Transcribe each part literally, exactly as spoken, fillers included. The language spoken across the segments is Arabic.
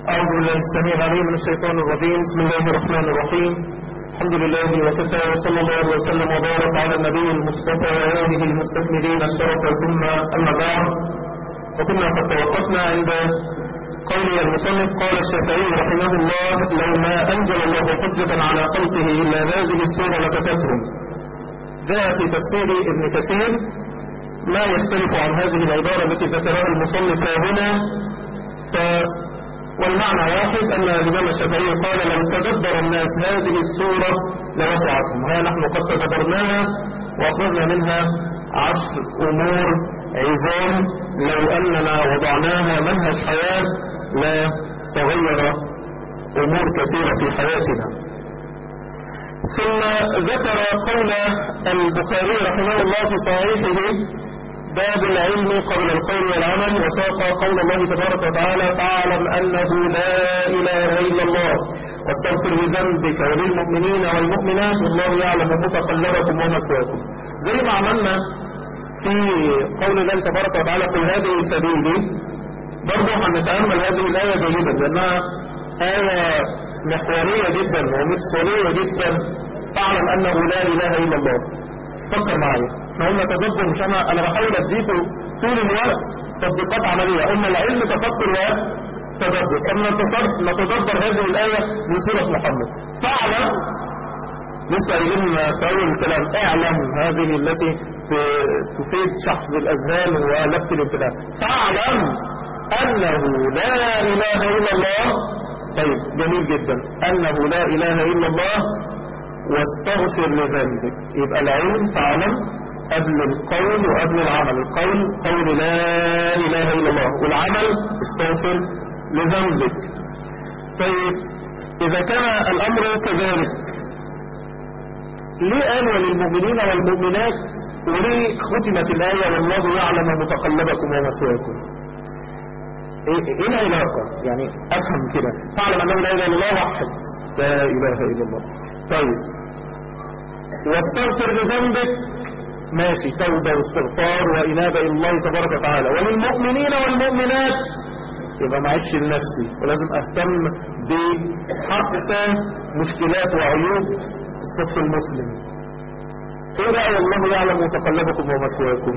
أعوذ بالله السميع العليم من الشيطان الرجيم. بسم الله الرحمن الرحيم. الحمد لله وكفى، وصلى الله وسلم وبارك على النبي المصطفى وآله المستكملين الشرف، ثم أما بعد. وكنا قد توقفنا عند قول المصنف قال الشافعي رحمه الله: لو ما أنزل الله حجة على خلقه إلا هذه السورة لكفتهم. جاء في تفسير ابن كثير ما يختلف عن هذه العبارة التي ذكرها المصنف هنا، ف والمعنى واحد، أن الإمام الشافعي قال: لو تدبر الناس هذه السورة لوسعتهم. ها نحن قد تدبرناها وأخرجنا منها عشر أمور عظام لو أننا وضعناها منهج حياة لا تغير أمور كثيرة في حياتنا. ثم ذكر قول البخاري رحمه الله في صحيحه: باب العلم قبل القول والعمل، وساق قول الله تبارك وتعالى: فاعلم أنه لا إله إلا الله واستغفر لذنبك وللمؤمنين والمؤمنات والله يعلم متقلبكم ومثواكم. زي ما عملنا في قول الله تبارك وتعالى: قل هذه سبيلي، برضه هنتأمل هذه الآية جيدا لأنها آية محورية جدا ومفصلية جدا. فاعلم أنه لا إله إلا الله. فكر معايا، احنا قلنا تدبر، مش انا انا بحاول اديكم طول الوقت تطبيقات عمليه. قلنا العلم تفكر وتدبر. قلنا نتدبر هذه الايه من سوره محمد. فاعلم، لسه قايلين في اول الكلام: اعلم، هذه التي تفيد شحذ الاذهان ولفت الانتباه. فاعلم انه لا اله الا الله. طيب جميل جدا، انه لا اله الا الله واستغفر لذنبك. يبقى العلم فاعلم قبل القول وقبل العمل. القول قول لا اله الا الله، والعمل استغفر لذنبك. طيب اذا كان الامر كذلك، ليه قال وللمؤمنين والمؤمنات وليه ختمت الايه والله يعلم متقلبكم ومثواكم؟ ايه العلاقه؟ يعني افهم كده. فاعلم انه لا اله الا الله، وحد لا اله الا الله. طيب واستغفر لذنبك، ماشي، توبة واستغفار وإنابة إلى الله تبارك وتعالى. وللمؤمنين والمؤمنات، يبقى معيش لنفسي ولازم أهتم بحتى مشكلات وعيوب الصف المسلم. إيه بقى والله يعلم متقلبكم ومثواكم؟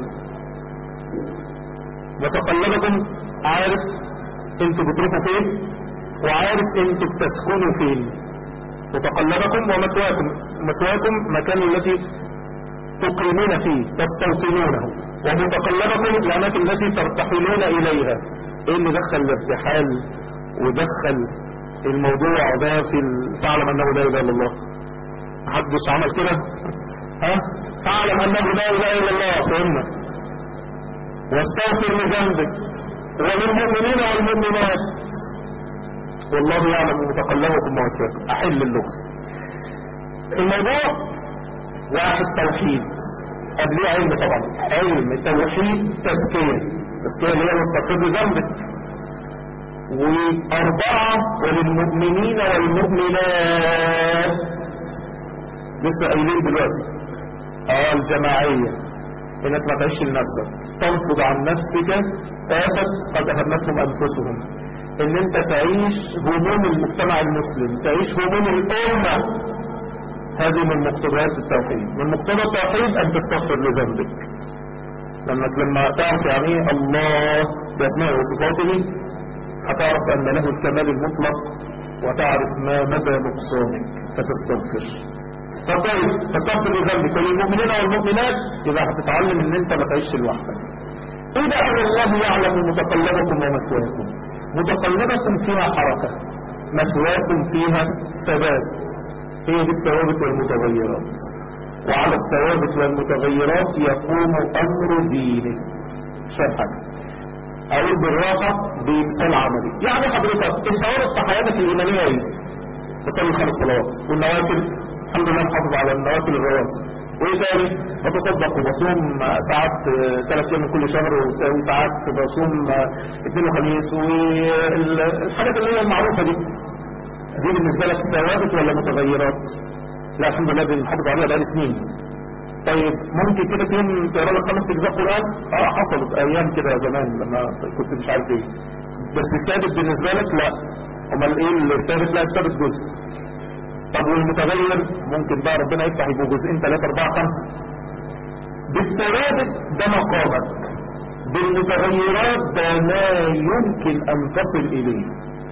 متقلبكم عارف انتوا بتروحوا فين وعارف انتوا بتسكنوا فين. متقلبكم ومثواكم، مثواكم مكان الذي تقيمون فيه تستوطنونه، ومتقلبكم الأماكن التي ترتحلون إليها. إيه اللي دخل الارتحال ودخل الموضوع ده في فاعلم أنه لا إله إلا الله؟ محدش عمل كده؟ ها؟ فاعلم أنه لا إله إلا الله، فهمنا. واستغفر لذنبك وللمؤمنين والمؤمنات والله يعلم متقلبكم ومثواكم. أحل اللغز. الموضوع واحد، توحيد، قبليه علم طبعا. علم توحيد، تزكية، تزكية اللي هي واستغفر لذنبك. وأربعة وللمؤمنين والمؤمنات، لسه قايلين دلوقتي اه الجماعية، انك ما تعيش لنفسك، تنفض عن نفسك آفت قد أهمتهم أنفسهم. ان انت تعيش هموم المجتمع المسلم، تعيش هموم الامة. هذه من مقتضيات التوحيد. من مقتضى التوحيد ان تستغفر لذنبك. لانك لما تعرف يعني الله باسمائه وصفاته هتعرف ان له الكمال المطلق وتعرف ما مدى نقصانك فتستغفر. فطيب تستغفر لذنبك وللمؤمنين والمؤمنات، يبقى هتتعلم ان انت ما تعيش لوحدك. ايه بقى الله يعلم متقلبكم ومثواكم؟ متقلبكم فيها حركة، مثواكم فيها ثبات. هي دي الثوابت والمتغيرات، وعلى الثوابت والمتغيرات يقوم أمر دينك. شايف حاجة؟ أقول بالراحة بمثال عملي. يعني حضرتك الثوابت في حياتك الإيمانية ايه؟ تصلي الخمس صلوات والنوافل، الحمد لله محافظ على النوافل الرواتب. وايه تاني؟ بتصدق وبصوم ساعات ثلاث ايام من كل شهر، وساعات بصوم اثنين وخميس، والحاجات اللي هي المعروفه دي. دي بالنسبه لك ثوابت ولا متغيرات؟ لا الحمد لله بنحافظ عليها بقالي سنين. طيب ممكن كده في يوم تقرا لك خمس اجزاء قران؟ اه حصلت ايام كده زمان لما كنت مش عارف ايه. بس ثابت بالنسبه لك؟ لا. امال ايه الثابت؟ لا الثابت جزء. طب والمتغير ممكن بقى ربنا يفتح يبقوا جزئين ثلاثة أربعة خمسة. بالثوابت ده مقامك، بالمتغيرات ده لا يمكن أن تصل إليه.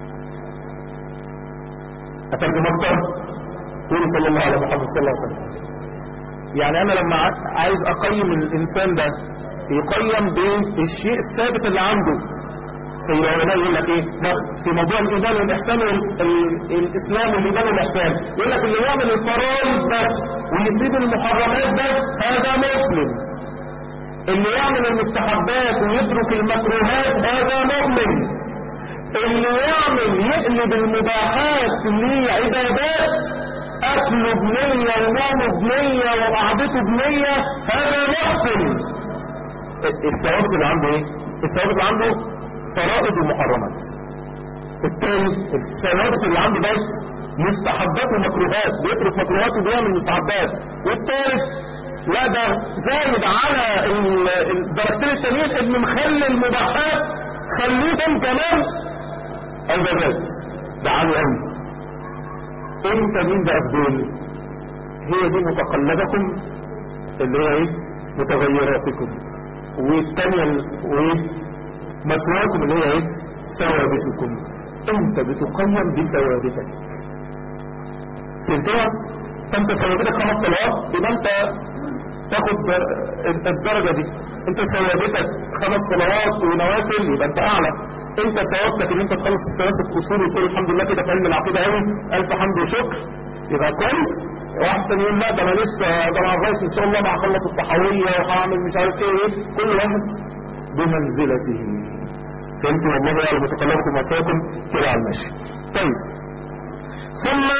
أترجم أكتر؟ قولوا صلى الله على محمد صلى الله عليه وسلم. يعني أنا لما عايز أقيم الإنسان ده يقيم بالشيء الثابت اللي عنده. في العلماء يقول لك ايه في موضوع الايمان والاحسان والاسلام والايمان والاحسان، يقول لك اللي يعمل الفرائض بس ويسيب المحرمات ده هذا مسلم، اللي يعمل المستحبات ويترك المكروهات هذا مؤمن، اللي يعمل يقلب المباحات لعبادات، اكله بنية ونومه بنية وقعدته بنية هذا محسن. الثوابت اللي عنده ايه؟ الثوابت اللي عنده فرائض ومحرمات. الثاني الثوابت اللي عنده بيت مستحبات ومكروهات، بيترك مكروهات وبيعمل مستحبات. والثالث لا ده زايد على الدرجتين التانيين ان مخلي المباحات خليهم كمان عبادات. ده عالي قوي. انت مين بقى في دول؟ هي دي متقلبكم اللي هي ايه؟ متغيراتكم. والثانيه وايه؟ مسواكم اللي هي ايه؟ ثوابتكم. انت بتقيم بثوابتك. فهمتها؟ فانت ثوابتك خمس صلوات يبقى انت تاخد الدرجة دي. انت ثوابتك خمس صلوات ونوافل يبقى انت اعلى. انت ثوابتك ان انت تخلص الثلاث اصول وتقول الحمد لله كده في علم العقيدة قوي الف حمد وشكر يبقى كويس. واحد تاني يقول لا ده انا لسه ده انا عايز ان شاء الله ما هخلص التحوية وهعمل مش عارف ايه ايه. كل واحد بمنزلته. فهمتوا؟ والله يعلم متقلبكم ومسواكم كده على المشي. طيب ثم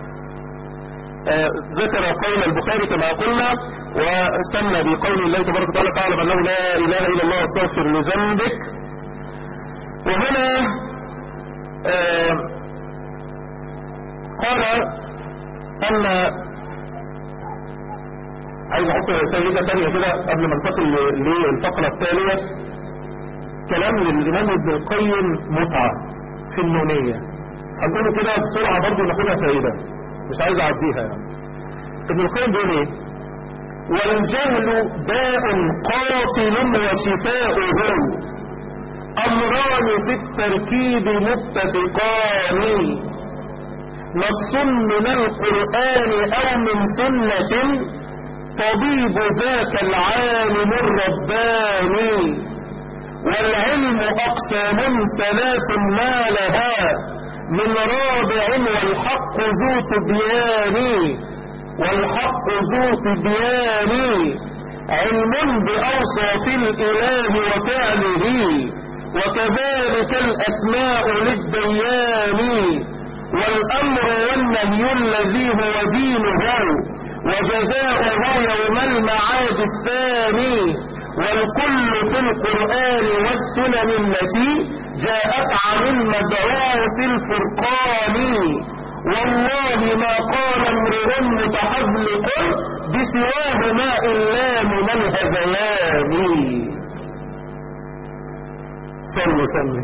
آه ذكر قول البخاري كما قلنا واستنى بقول الله تبارك وتعالى فاعلم انه لا اله الا الله واستغفر لذنبك. وهنا آه قال ان عايز احط سيدة تانية كده قبل ما انتقل للفقرة التالية. كلام للإمام ابن القيم متعة في النونية، هنقوله كده بسرعة برضو ناخدها فائدة مش عايز اعديها يعني. ابن القيم بيقول ايه؟ والجهل داء قاتل وشفاؤه امران في التركيب متفقان، نص من القرآن او من سنة طبيب ذاك العالم الرباني، والعلم أقسام ثلاث ما لها من رابع والحق ذو تبيان، والحق ذو تبيان علم بأوصاف الإله وفعله وكذلك الأسماء للديان، والأمر والنهي الذي هو دينه وجزاؤه يوم المعاد الثاني، والكل في القرآن والسنن التي جاءت عن المبعوث الفرقان، والله ما قال امرؤ متحذلق بسواهما إلا من الهذيان. سمي سمي.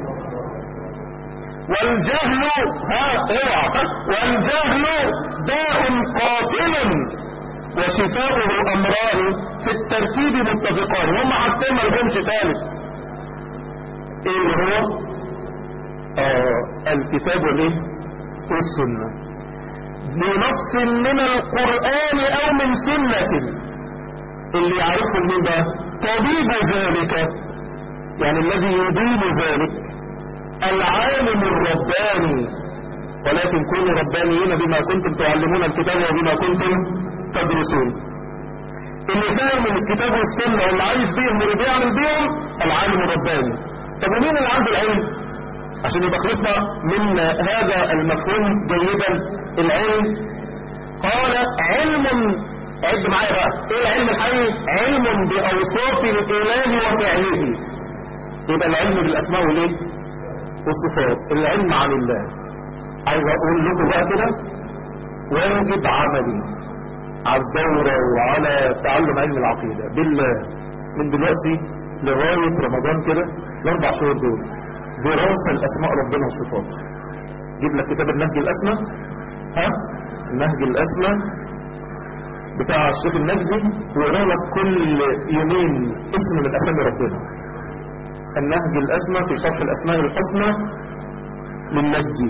والجهل ها اوعى والجهل داء قاتل وشفاؤه امران في الترتيب متفقان. هم حاجتين ما لهمش ثالث. ايه اللي هو؟ آه الكتاب والايه؟ والسنه بنص من القران او من سنه. اللي يعرفه مين بقى؟ طبيب ذلك يعني الذي يدين ذلك العالم الرباني، ولكن كونوا ربانيين بما كنتم تعلمون الكتاب وبما كنتم تدرسون. اللي فاهم من الكتاب والسنة واللي عايش بيهم واللي بيعمل بيهم العالم الرباني. طب ومين اللي عنده العلم؟ عشان يبقى خلصنا من هذا المفهوم جيدا. العلم قال علم، عد معايا بقى ايه العلم الحقيقي؟ علم بأوصاف الإله وفعله. يبقى العلم بالأسماء والايه؟ والصفات. العلم عن الله. عايز اقول لكم بقى كده واجب عملي على الدورة وعلى تعلم علم العقيدة بالله من دلوقتي لغاية رمضان كده الاربع شهور دول دراسة الاسماء ربنا وصفاته. جيب لك كتاب النهج الأسمى، ها النهج الأسمى بتاع الشيخ النجدي، ويقرأ لك كل يومين اسم من أسامي ربنا. النهج الأسمى في شرح الأسماء الحسنى للنجدي.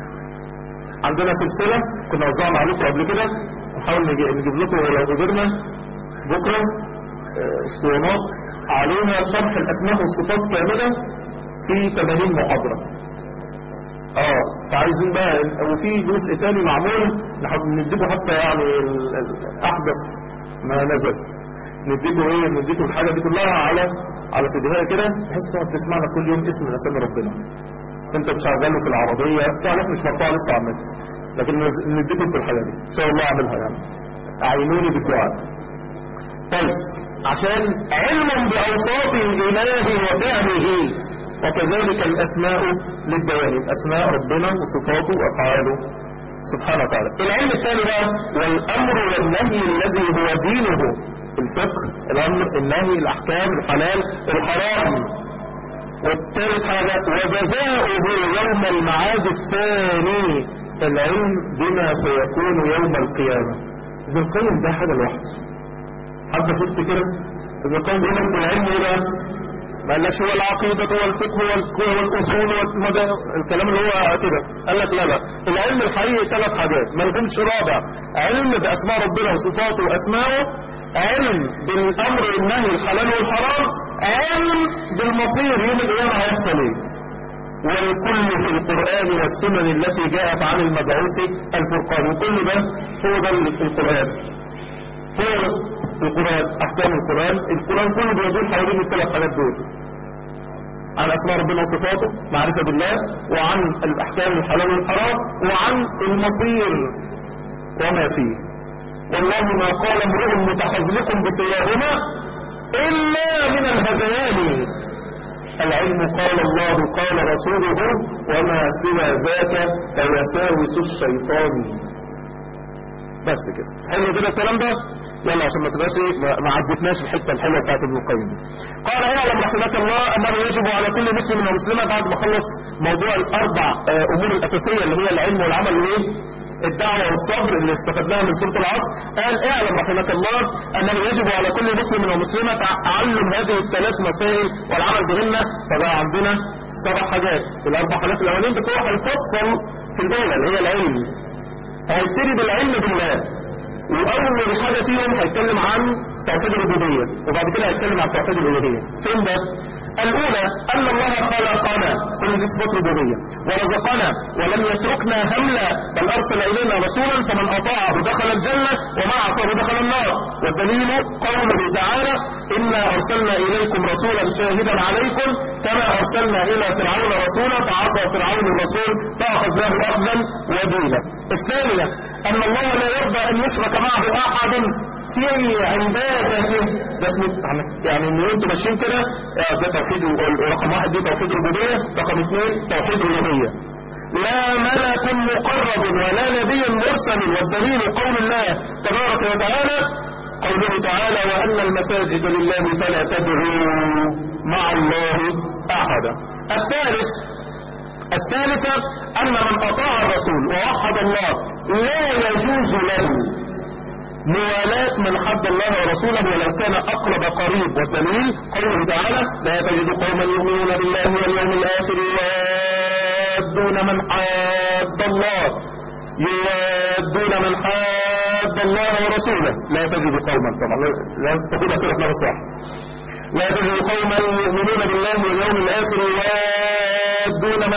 عندنا سلسلة كنا وزعنا عليكم قبل كده، نحاول نجيب لكم لو قدرنا بكرة اسطوانات عليها شرح الأسماء والصفات كاملة في ثمانين محاضرة. اه فعايزين بقى، وفي جزء تاني معمول نديكم حتى يعني احدث ما نزل، نديكم ايه نديكم الحاجة دي كلها على على سيديها كده، بحيث تقعد تسمعنا كل يوم اسم من اسامي ربنا. انت بتشغله في العربية تعرف مش مرفوع لسه على النت، لكن نديكم انتوا الحاجة دي ان شاء الله اعملها يعني. اعينوني بالدعاء. طيب عشان علم بأوصاف الإله وفعله، وكذلك الأسماء للدوام، أسماء ربنا وصفاته وأفعاله سبحانه وتعالى. العلم الثاني بقى والأمر والنهي الذي هو دينه، الفقه، الأمر، النهي، الأحكام، الحلال، الحرام. والثالث حاجة وجزاؤه يوم المعاد الثاني، العلم بما سيكون يوم القيامة. ابن القيم ده حاجة لوحده، حتى فكت كده ابن القيم بيقول لك العلم ايه بقى؟ ما قالكش هو العقيدة والفقه والأصول والكلام اللي هو كده، قال لك لا لا، العلم الحقيقي ثلاث حاجات ما لهمش رابع: علم بأسماء ربنا وصفاته وأسمائه، علم بالأمر والنهي الحلال والحرام، علم بالمصير يوم القيامة هيحصل ايه. والكل في القرآن والسنن التي جاءت عن المبعوث الفرقان، وكل ده هو ده القرآن، هو القرآن، أحكام القرآن. القرآن كله بيدور حوالين الثلاث حاجات دول: عن أسماء ربنا وصفاته، معرفة بالله، وعن الأحكام الحلال والحرام، وعن المصير وما فيه. والله ما قال امرؤ متحذلق بسواهما إلا من الهذيان: العلم قال الله قال رسوله، وما سوى ذاك فوساوس الشيطان. بس كده حلو كده الكلام ده. يلا عشان ما تبقاش ايه ما عدتناش الحته الحلوه بتاعت ابن القيم. قال اعلم رحمك الله انه يجب على كل مسلم ومسلمه بعد ما خلص موضوع الاربع امور الاساسيه اللي هي العلم والعمل وايه الدعوه والصبر اللي استفدناها من سوره العصر، قال اعلم رحمك الله انه يجب على كل مسلم ومسلمه تعلم هذه الثلاث مسائل والعمل بهن. فبقى عندنا سبع حاجات، الاربع حاجات الاولين بس هو هيفصل في الاولى اللي هي العلم. هيبتدي بالعلم بالله، واول حاجه فيهم هيتكلم عن توحيد الربوبيه، وبعد كده هيتكلم عن توحيد الالوهيه. فين ده؟ الاولى ان الله خلقنا، كل دي صفات ربوبيه، ورزقنا ولم يتركنا هملا، بل ارسل الينا رسولا فمن اطاعه دخل الجنه ومن عصاه دخل النار. والدليل قوله تعالى: انا ارسلنا اليكم رسولا شاهدا عليكم كما ارسلنا الى فرعون رسولا فعصى فرعون الرسول فاخذناه اخذا وبيلا. الثانيه ان الله لا يرضى ان يشرك معه احد في عبادته. ده اسمه يعني ان انتوا ماشيين كده، ده توحيد رقم واحد، دي توحيد الربوبيه. رقم اثنين توحيد الالوهيه. لا ملك مقرب ولا نبي مرسل. والدليل قول الله تبارك وتعالى قوله تعالى: وان المساجد لله فلا تدعوا مع الله احدا. الثالث الثالثة أن من أطاع الرسول ووحد الله لا يجوز له موالاة من حد الله ورسوله ولو كان أقرب قريب. والدليل قوله تعالى: لا تجد قوما يؤمنون بالله واليوم الآخر يوادون من حاد الله يوادون من حاد الله ورسوله. لا تجد قوما، طبعا لا تقولها كده في نفس واحد. لا تجد قوما يؤمنون بالله واليوم الآخر يوادون من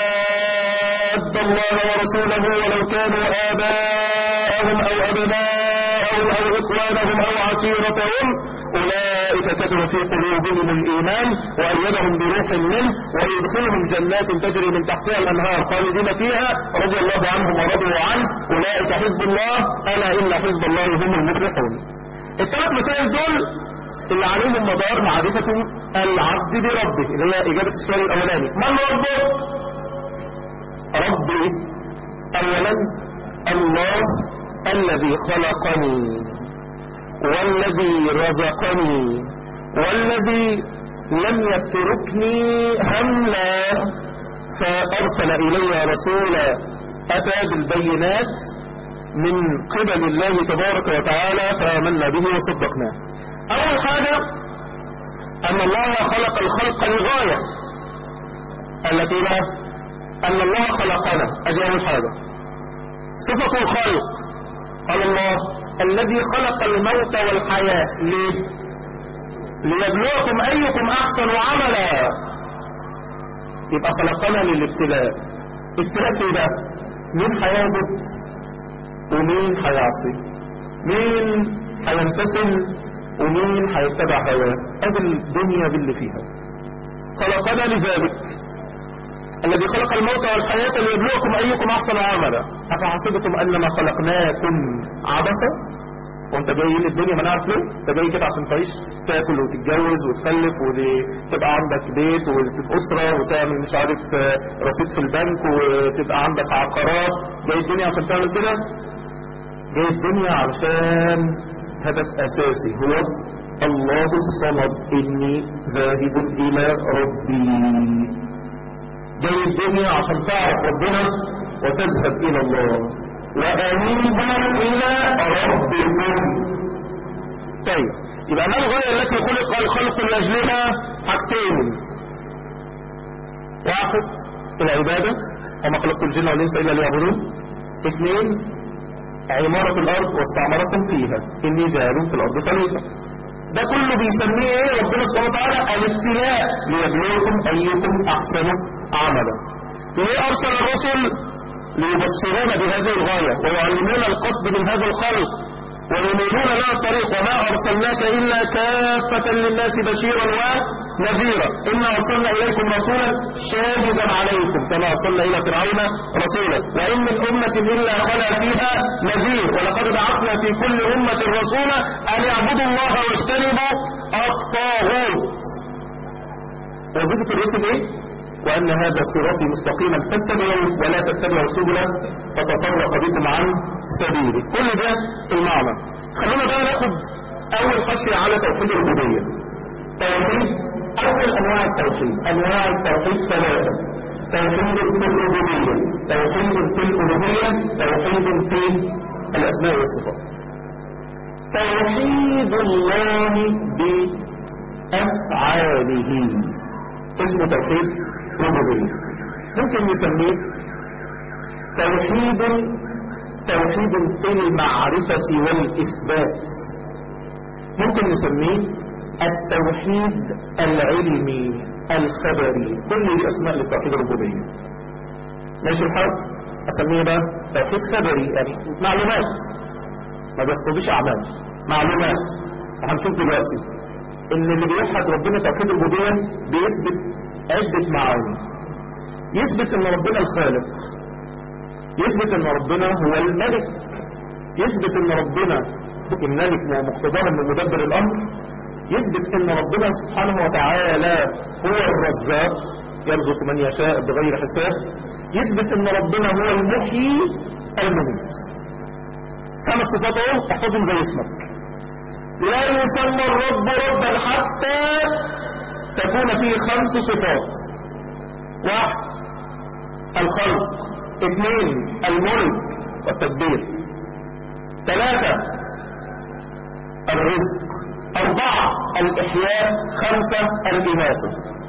حاد الله ورسوله ولو كانوا آباءهم أو أبناءهم أو إخوانهم أو عشيرتهم أولئك كتب في قلوبهم الإيمان وأيدهم بروح منه ويدخلهم جنات تجري من تحتها الأنهار خالدين فيها رضي الله عنهم ورضوا عنه أولئك حزب الله ألا إن حزب الله هم المفلحون. الثلاث مسائل دول اللي عليهم مدار معرفة العبد بربه، اللي هي إجابة السؤال الأولاني: من ربه؟ ربي أولا الله الذي خلقني والذي رزقني والذي لم يتركني هملا فأرسل إلي رسولا أتى بالبينات من قبل الله تبارك وتعالى فآمنا به وصدقناه. أول حاجة أن الله خلق الخلق لغاية التي لا أن الله خلقنا. أجي أول حاجة صفة الخلق. قال الله الذي خلق الموت والحياة ليه؟ ليبلوكم أيكم أحسن عملا. يبقى خلقنا للابتلاء. ابتلاء في ده مين هيعبد ومين هيعصي، مين هيمتثل ومين هيتبع هواه. ادي الدنيا باللي فيها. خلقنا لذلك الذي خلق الموت والحياة ليبلوكم أيكم أحسن عملا. أفحسبتم أنما خلقناكم عبثا؟ وانت جاي الدنيا ما نعرف ليه؟ انت جاي كده عشان تعيش تاكل وتتجوز وتخلف وتبقى عندك بيت وتبقى أسرة وتعمل مش عارف رصيد في البنك وتبقى عندك عقارات. جاي الدنيا عشان تعمل كده؟ جاي الدنيا علشان هدف أساسي هو الله الصمد، إني ذاهب إلى ربي. جاي الدنيا عشان تعرف ربنا وتذهب إلى الله. وأنيبوا إلى ربكم. طيب يبقى ما الغاية التي خلق الخلق لأجلها؟ حاجتين. واحد العبادة وما خلقت الجن والإنس إلا ليعبدون. اثنين عمارة الأرض واستعمركم فيها إني جاعل في الأرض خليفة. ده كله بيسميه ايه ربنا سبحانه وتعالى؟ الابتلاء ليبلوكم أيكم أحسن عملا. ليه أرسل الرسل؟ ليبصرون بهذه الغاية ويعلمون القصد من هذا الخلق وينيرون لنا الطريق. وما أرسلناك إلا كافة للناس بشيرا ونذيرا. إنا أرسلنا إليكم رسولا شاهدا عليكم كما أرسلنا إلى فرعون رسولا وإن من أمة إلا خلا فيها نذير ولقد بعثنا في كل أمة رسولا أن يعبدوا الله واجتنبوا الطاغوت. وظيفة الرسل إيه؟ وأن هذا صراطي مستقيما فاتبعوا ولا تتبعوا سبلا فتفرق بكم عن سبيله. كل ده المعنى. خلونا بقى ناخد أول خشية على توحيد الربوبية. توحيد أول أنواع التوحيد. أنواع التوحيد ثلاثة: توحيد في الربوبية، توحيد في الألوهية، توحيد في الأسماء والصفات. توحيد الله بأفعاله اسمه توحيد ربوبية. ممكن نسميه توحيد توحيد في المعرفة والإثبات. ممكن نسميه التوحيد العلمي الخبري. كل دي أسماء للتوحيد الربوبية. ماشي الحال؟ أسميه بقى توحيد خبري، يعني معلومات ما بيقتضيش أعمال، معلومات. وهنشوف دلوقتي إن اللي بيوحد ربنا توحيد الربوبية بيثبت عدة معاني. يثبت ان ربنا الخالق، يثبت ان ربنا هو الملك، يثبت ان ربنا الملك ومقتضاه انه مدبر الامر، يثبت ان ربنا سبحانه وتعالى هو الرزاق يرزق من يشاء بغير حساب، يثبت ان ربنا هو المحيي المميت. خمس صفات اهو احفظهم زي اسمك. لا يسمى الرب ربا حتى تكون فيه خمس صفات. واحد الخلق، اثنين الملك والتدبير، ثلاثة الرزق، أربعة الإحياء، خمسة الإماتة.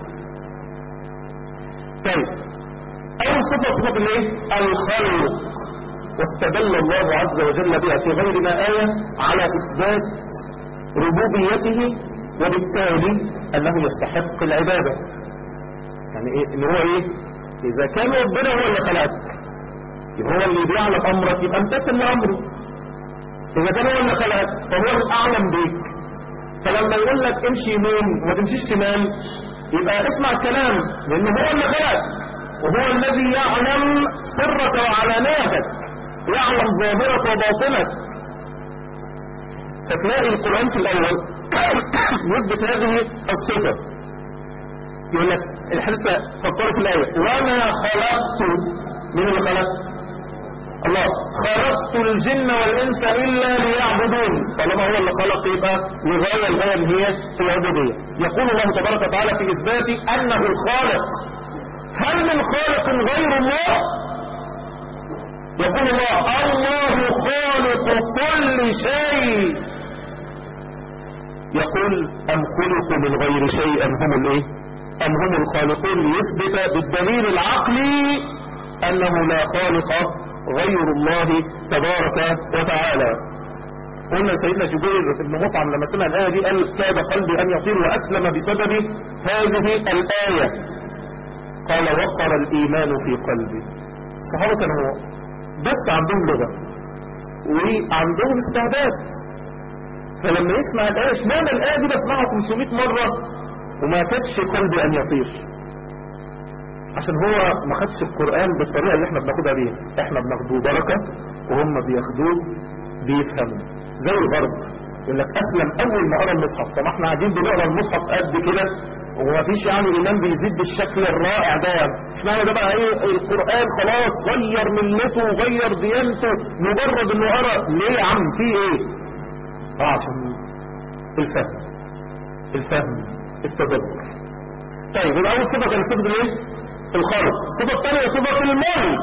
طيب أول صفة صفة الايه؟ الخلق. واستدل الله عز وجل بها في غير ما آية على إثبات ربوبيته وبالتالي أنه يستحق العبادة. يعني إيه؟ إن هو إيه؟ إذا كان ربنا هو اللي خلقك يبقى هو اللي بيعلم أمرك يبقى امتثل لأمره. إذا كان هو اللي خلقك فهو الأعلم بيك، فلما يقول لك امشي يمين وما تمشيش شمال يبقى اسمع الكلام، لأنه هو اللي خلقك وهو الذي يعلم سرك وعلانيتك، يعلم ظاهرك وباطنك. فتلاقي القرآن في الأول يثبت هذه الصفة. يقول لك الحديث فكروا في الآية وما خلقت، من اللي خلق؟ الله. خلقت الجن والإنس إلا ليعبدون. طالما هو اللي خلق يبقى لغاية الغاية اللي هي في العبودية. يقول الله تبارك وتعالى في إثبات أنه الخالق هل من خالق غير الله؟ يقول الله الله خالق كل شيء. يقول أم خلقوا من غير شيء أم هم الايه أم هم الخالقون، ليثبت بالدليل العقلي أنه لا خالق غير الله تبارك وتعالى. قلنا سيدنا جبير بن مطعم لما سمع الآية دي قال كاد قلبي أن يطير، وأسلم بسبب هذه الآية. قال وقر الإيمان في قلبي. الصحابة كانوا بس عندهم لغة وعندهم استعداد، فلما يسمع الآية اشمعنى الآية دي بسمعها خمسمائة مرة وما كادش قلبي أن يطير؟ عشان هو ما خدش القرآن بالطريقة اللي احنا بناخدها بيها. احنا بناخدوه بركة وهم بياخدوه بيفهموا زي الغرب. يقول لك أسلم أول ما قرأ المصحف. طب احنا قاعدين بنقرأ المصحف قد كده وما فيش يعني الإمام بيزيد بالشكل الرائع ده، اشمعنى ده بقى ايه القرآن خلاص غير ملته وغير ديانته مجرد انه قرأ؟ ليه يا عم في ايه؟ اه عشان الفهم الفهم التدبر. طيب الأول صفة كان صفة الايه؟ الخالق. الصفة الثانية صفة الملك،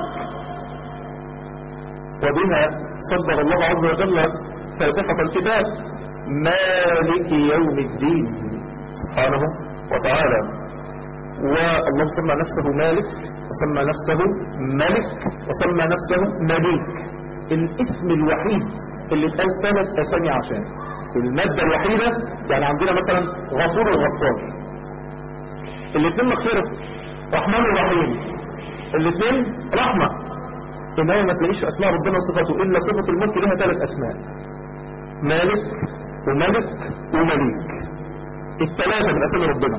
وبها صدر الله عز وجل فاتحة الكتاب مالك يوم الدين سبحانه وتعالى. والله سمى نفسه مالك وسمى نفسه ملك وسمى نفسه مليك. الاسم الوحيد اللي اتقال ثلاث اسامي عشان المادة الوحيدة. يعني عندنا مثلا غفور وغفار، الاثنين مغفرة، رحمن ورحيم الاثنين رحمة. انما ما تلاقيش اسماء ربنا وصفاته الا صفة الملك لها ثلاث اسماء: مالك وملك ومليك. الثلاثة من اسامي ربنا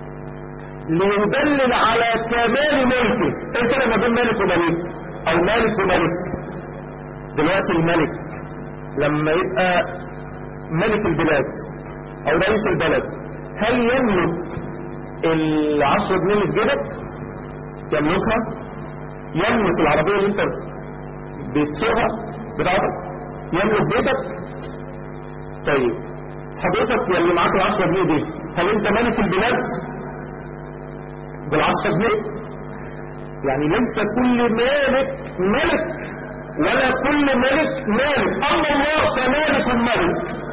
ليدلل على كمال ملكه. انت لما بين مالك ومليك او مالك وملك، دلوقتي الملك لما يبقى ملك البلاد او رئيس البلد، هل يملك العشرة جنيه اللي في جيبك؟ يملكها؟ يملك العربية اللي انت بتسوقها بتاعتك؟ يملك بيتك؟ طيب حضرتك اللي معاك العشرة جنيه دي، هل انت ملك البلاد بالعشرة جنيه؟ يعني ليس كل مالك ملك ولا كل ملك مالك. اما الله فمالك الملك،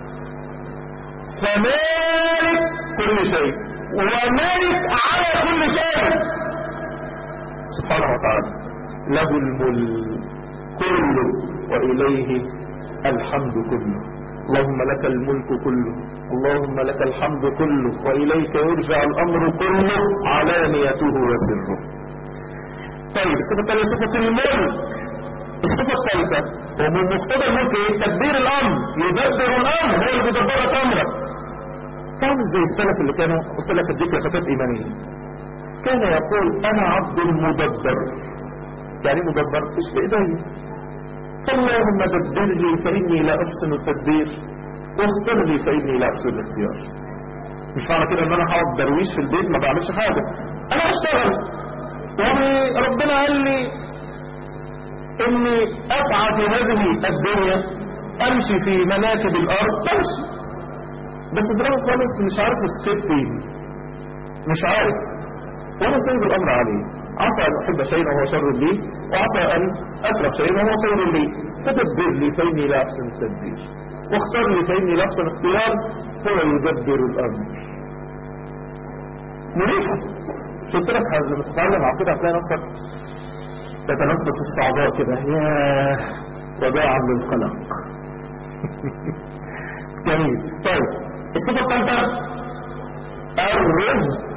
فمالك كل شيء ومالك على كل شيء سبحانه وتعالى. له الملك كله وإليه الحمد كله. اللهم لك الملك كله، اللهم لك الحمد كله، وإليك يرجع الأمر كله علانيته وسره. طيب الصفة الثانية صفة الملك. الصفة الثالثة ومن مقتضى الملك ايه؟ تدبير الأمر، يدبر الأمر، هو اللي بيدبرك أمرك. كان زي السلف اللي كانوا وصل لك الذكر خفات إيمانية، كان يقول أنا عبد مدبر. يعني مدبر مش بإيدي، فاللهم دبر لي فإني لا أحسن التدبير واختر لي فإني لا أحسن الاختيار. مش معنى كده ان انا هقعد درويش في البيت ما بعملش حاجة، انا هشتغل. وربنا قال لي اني اسعى في هذه الدنيا، امشي في مناكب الارض تمشي، بس دلوقتي خالص مش عارف اسكت فين، مش عارف، وانا سايب الامر عليه. عسى ان احب شيئا وهو شر لي، وعسى ان اكره شيئا وهو خير لي، فدبر لي فاني لا احسن التدبير واختار لي فاني لا احسن اختيار، هو يدبر الامر. مريحة. قلت لك لما تتعلم عقيدة هتلاقي نفسك تتنفس الصعداء كده، ياه وداعا للقلق. جميل. طيب الصفة الثالثة الرزق.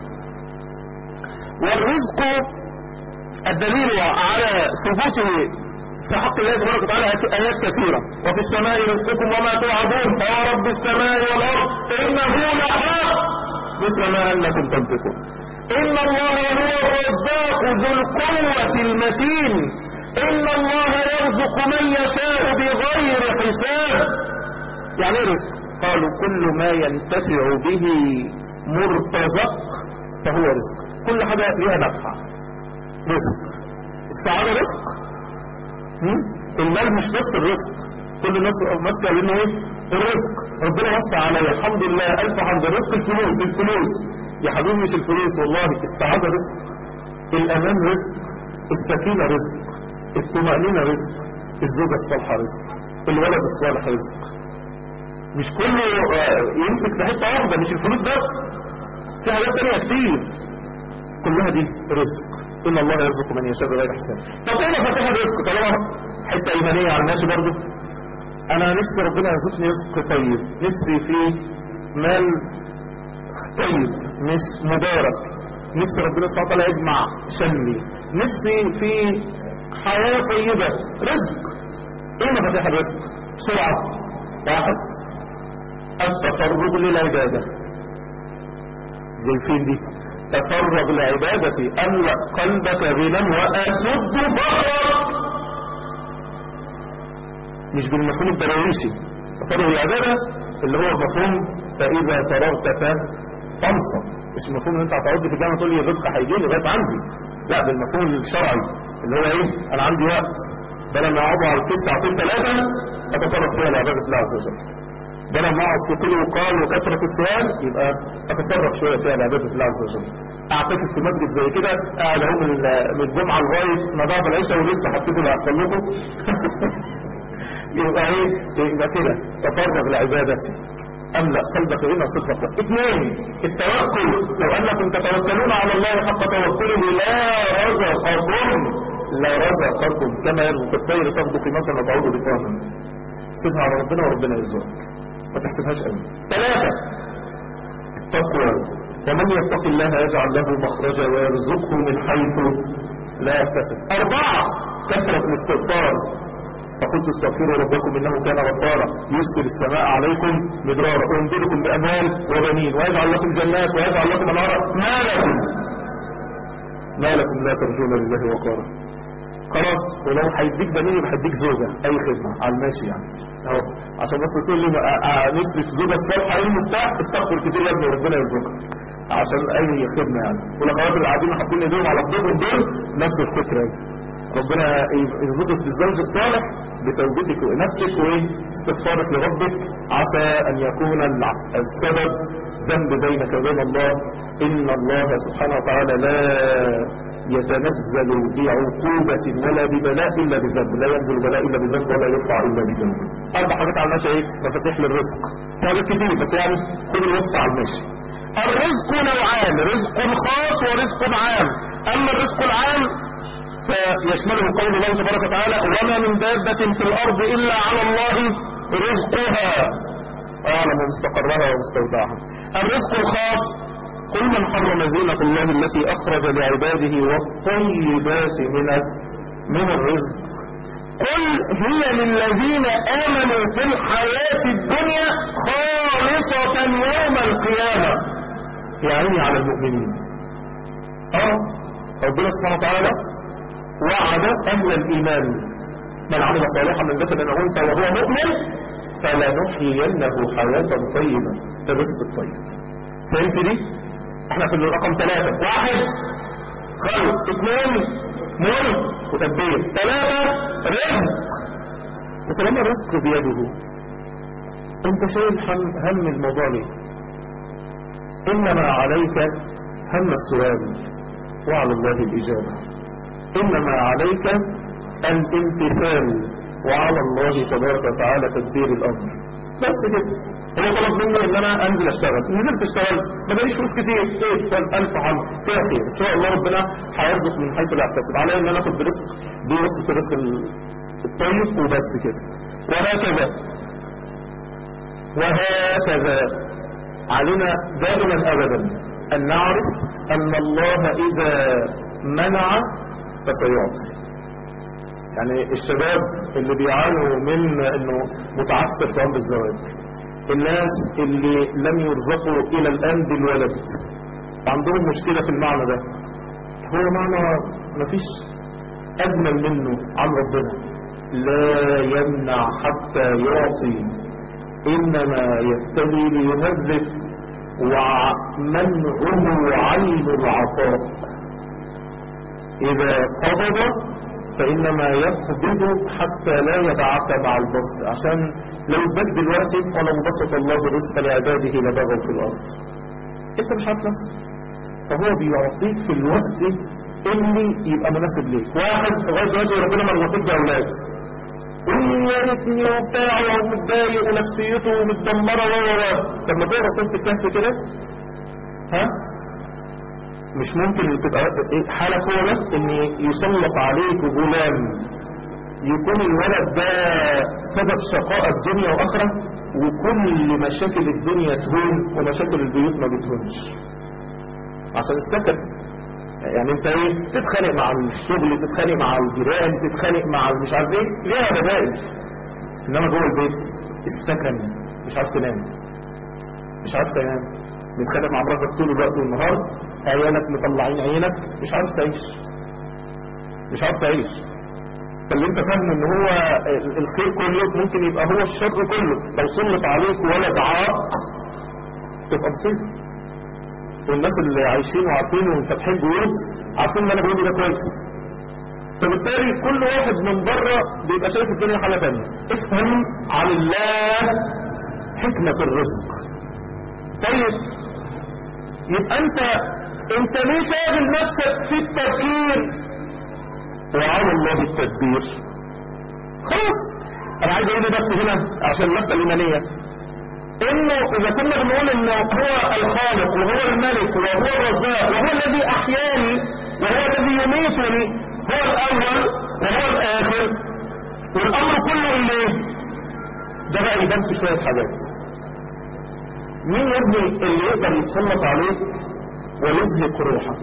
والرزق الدليل على ثبوته في حق الله تبارك وتعالى آيات كثيرة. وفي السماء رزقكم وما توعدون فورب السماء والأرض إنه لحق مثل ما أنكم تنطقون. إن الله هو الرزاق ذو القوة المتين. إن الله يرزق من يشاء بغير حساب. يعني ايه رزق؟ قالوا كل ما ينتفع به مرتزق فهو رزق. كل حاجة ليها نفع رزق. السعادة رزق. المال مش بس الرزق، كل الناس ماسكه لانه ايه؟ الرزق. ربنا وسع عليا الحمد لله، الف حمد. الرزق الفلوس، الفلوس يا حبيبي مش الفلوس، والله السعادة رزق. الأمان رزق، السكينة رزق، الطمأنينة رزق، الزوجة الصالحة رزق، الولد الصالح رزق. مش كله يمسك في حتة واحدة، مش الفلوس بس، في حاجات تانية كتير كلها دي رزق. إن الله يرزق من يشاء بغير حساب. طب ايه مفاتيح الرزق طالما حتة إيمانية على الناس برضه؟ أنا نفسي ربنا يرزقني رزق طيب، نفسي فيه مال طيب مش مبارك، نفسي ربنا سبحانه وتعالى يجمع شملي، نفسي في حياة طيبة، رزق. ايه مفاتيح الرزق؟ بسرعة. واحد، التفرغ للعبادة. زي فين دي؟ تفرغ لعبادتي، أملأ قلبك غنى وأسد بحرك. مش بالمفهوم الدرويشي، تفرغ العبادة اللي هو مفهوم فإذا فرغت فانصب، مش المفهوم ان انت هتقعد في الجامعة تقول لي الرزق هيجي لي لغايه عندي، لا بالمفهوم الشرعي اللي هو ايه، انا عندي وقت بدل ما اقعد على الكيس ساعتين ثلاثة اتفرغ فيها لعبادة الله عز وجل، بدل ما اقعد في كل وقال وكثرة السؤال يبقى اتفرغ شوية فيها لعبادة الله عز وجل. اعتكف في مسجد زي كده قاعد اهو من من الجمعة لغاية ما بعد العشاء ولسه هبتدي اللي هيحصل لكم يبقى ايه، يبقى كده تفرغ لعبادتي، املأ قلبك هنا صدقك. اثنين، التوكل، لو انكم تتوكلون على الله حق توكله لا رزقكم لا رزقكم كما يرزق الطير تغدو في مصر وتعود بطانا. سيبها على ربنا وربنا يرزقك، ما تحسبهاش قوي. ثلاثة، التقوى، ومن يتق الله يجعل له مخرجا ويرزقه من حيث لا يحتسب. أربعة، كثرة الاستغفار، فقلت استغفروا ربكم انه كان غفارا يرسل السماء عليكم مدرارا ويمددكم باموال وبنين ويجعل لكم جنات ويجعل لكم انهارا ما لكم ما لكم لا ترجون لله وقارا. خلاص، ولو هيديك بنين يبقى هيديك زوجه اي خدمه على الماشي يعني اهو، عشان بس تقول لي نفسي في زوجه الصالحه ايه المفتاح، استغفر كتير يا ابني وربنا يرزقك عشان اي خدمه يعني. والاخوات اللي قاعدين حاطين ايديهم على خدودهم دول نفس الفكره، ربنا يرزقك بالزوج الصالح بتوبتك وإنابتك واستغفارك لربك، عسى أن يكون السبب ذنب بينك وبين الله. إن الله سبحانه وتعالى لا يتنزل بعقوبة ولا ببلاء إلا بذنب، لا ينزل بلاء إلا بذنب ولا يرفع إلا بذنب. أربع حاجات على الماشي ايه؟ مفاتيح للرزق، حاجات كتير بس يعني خد الوصف على الماشي. الرزق نوعان، رزق خاص ورزق عام. أما الرزق العام فيشمله قول الله تبارك وتعالى وما من دابة في الأرض إلا على الله رزقها أعلم مستقرها ومستودعها. الرزق الخاص، قل من حرم زينة الله التي أخرج لعباده والطيبات من من الرزق قل هي للذين آمنوا في الحياة الدنيا خالصة يوم القيامة، يعني على المؤمنين. اه ربنا سبحانه وتعالى وعد أهل الإيمان من عمل صالحا من ذكر أو أنثى وهو مؤمن فلنحيينه حياة طيبة، الرزق الطيب. فهمت دي؟ احنا في الرقم ثلاثة، واحد خلق، اثنين ملك وتدبير، ثلاثة رزق. وطالما الرزق بيده انت شايل هم, هم الموضوع ليه؟ انما عليك هم السؤال وعلى الله الإجابة. إنما عليك الامتثال وعلى الله تبارك وتعالى تدبير الأمر. بس كده، هو طلب مني ان انا انزل اشتغل، نزلت اشتغل ما بقيش فلوس كتير، ايه فالالف حمد فيها خير ان شاء الله، ربنا هيرزق من حيث لا يحتسب، علي ان انا اخد برزق بوصف الرزق الطيب وبس كده. وهكذا وهكذا علينا دائما ابدا ان نعرف ان الله اذا منع فسيعطي. يعني الشباب اللي بيعانوا من انه متعثر في امر الزواج، الناس اللي لم يرزقوا الى الان بالولد عندهم مشكلة في المعنى ده، هو معنى مفيش اجمل منه عن ربنا، لا يمنع حتى يعطي انما يبتلي ليهذب ومنعه عين العطاء. اذا قبض فإنما يقبض حتى لا يتعاطى مع البسط، عشان لو اداك دلوقتي ولو بسط الله الرزق لعباده لبغوا في الأرض. أنت مش عارف نفسك، فهو بيعطيك في الوقت اللي يبقى مناسب ليك. واحد لغايه دلوقتي ربنا ما رزقوش باولاد، يا ريتني وبتاع ومتضايق ونفسيته متدمره و و طب ما تقرا سوره الكهف كده، ها؟ مش ممكن تبقى حالك هو ده ان يسلط عليك غلام يكون الولد ده سبب شقاء الدنيا واخره، وكل مشاكل الدنيا تهون ومشاكل البيوت ما بتهونش عشان السكن. يعني انت ايه، تتخانق مع الشغل، تتخانق مع الجيران، تتخانق مع مش عارف ايه، ليها بدائل. انما جوه البيت السكن مش عارف تنام، مش عارف تنام، بتتخانق مع مراتك طول الوقت والنهار، عيالك مطلعين عينك، مش عارف تعيش، مش عارف تعيش. فاللي انت فاهم ان هو الخير كله ممكن يبقى هو الشر كله. لو سلط عليك ولد عاق تبقى مصيبه. والناس اللي عايشين وعارفين وفاتحين بيوت عارفين ان انا بقول ده كويس. فبالتالي كل واحد من بره بيبقى شايف الدنيا حاجه ثانيه. افهم عن الله حكمه الرزق. طيب يبقى انت انت ليه شاغل نفسك في التفكير وعلى الله التدبير؟ خلاص انا عايز اقول بس هنا عشان النقطه الايمانيه، انه اذا كنا بنقول انه هو الخالق وهو الملك وهو الرزاق وهو الذي احياني وهو الذي يميتني، هو الاول وهو الاخر، والامر كله اليه، ده بقى يبان في شويه حاجات. مين يا ابني اللي يقدر يتسلط عليك ويزهق روحك؟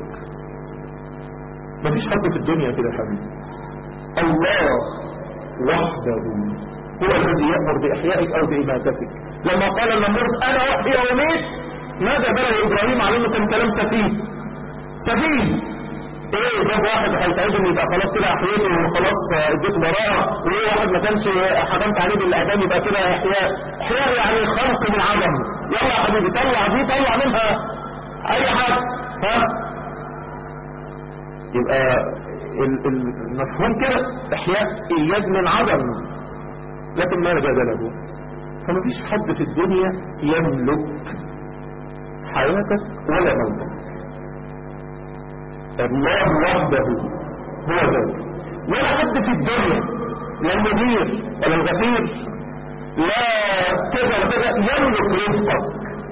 مفيش حد في الدنيا كده يا حبيبي. الله وحده هو الذي يأمر بإحيائك أو بإماتتك. لما قال النمرود أنا أحيي وأميت، ماذا بلغ إبراهيم عليه انه كان كلام سفيه سفيه ايه جاب واحد هيتعزم يبقى خلاص كده احييته وخلاص اديته براءه، وايه واحد ما كانش حكمت عليه بالاعدام يبقى كده احياء. احياء يعني خلق من عدم. يلا يا حبيبي طلع دي، طلع منها اي حاجه، ها؟ يبقى المفهوم كده احياء ايجاد من عدم، لكن ما وجد له. فما فيش حد في الدنيا يملك حياتك ولا موتك. الله وحده هو ذلك. ولا حد في الدنيا، لا المدير ولا الغفير لا كذا وكذا يملك رزقك.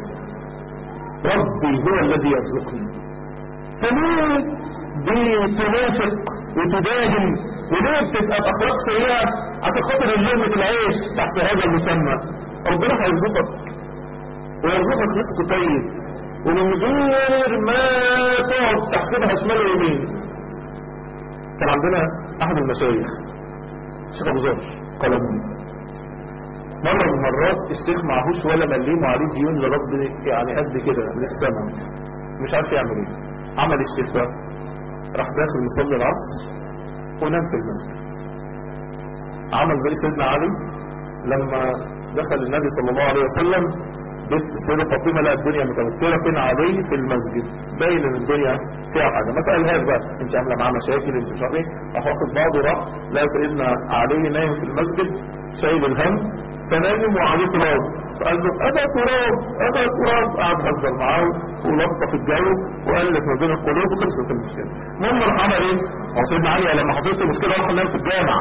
ربي هو الذي يرزقني. فليه بتنافق وتداهم وليه بتبقى بأخلاق سيئة عشان خاطر لقمة العيش تحت هذا المسمى؟ ربنا هيرزقك ويرزقك رزق طيب ومن غير ما تقعد تحسبها شمال ويمين. كان عندنا احد المشايخ الشيخ ابو زهر قلمي، مرة من المرات الشيخ معهوش ولا مليم وعليه ديون لرب يعني قد كده للسماء، مش عارف يعمل ايه. عمل الشيخ ده راح داخل يصلي العصر ونام في المسجد. عمل زي سيدنا علي لما دخل النبي صلى الله عليه وسلم بيت السيدة فاطمة لقى الدنيا متوترة فين عليه في المسجد، باين ان الدنيا فيها حاجة. ما سألهاش بقى انت عاملة معاه مشاكل انت مش عارف ايه، راح واخد بعضه راح لقى سيدنا علي نايم في المسجد شايل الهم، فنايم وعليه تراب، فقال له ابا تراب ابا تراب، قعد هزر معاه ولطف الجو وألف ما بين القلوب وخلصت المشكلة. المهم راح عمل ايه؟ هو سيدنا علي لما حصلت المشكلة راح نام في الجامع.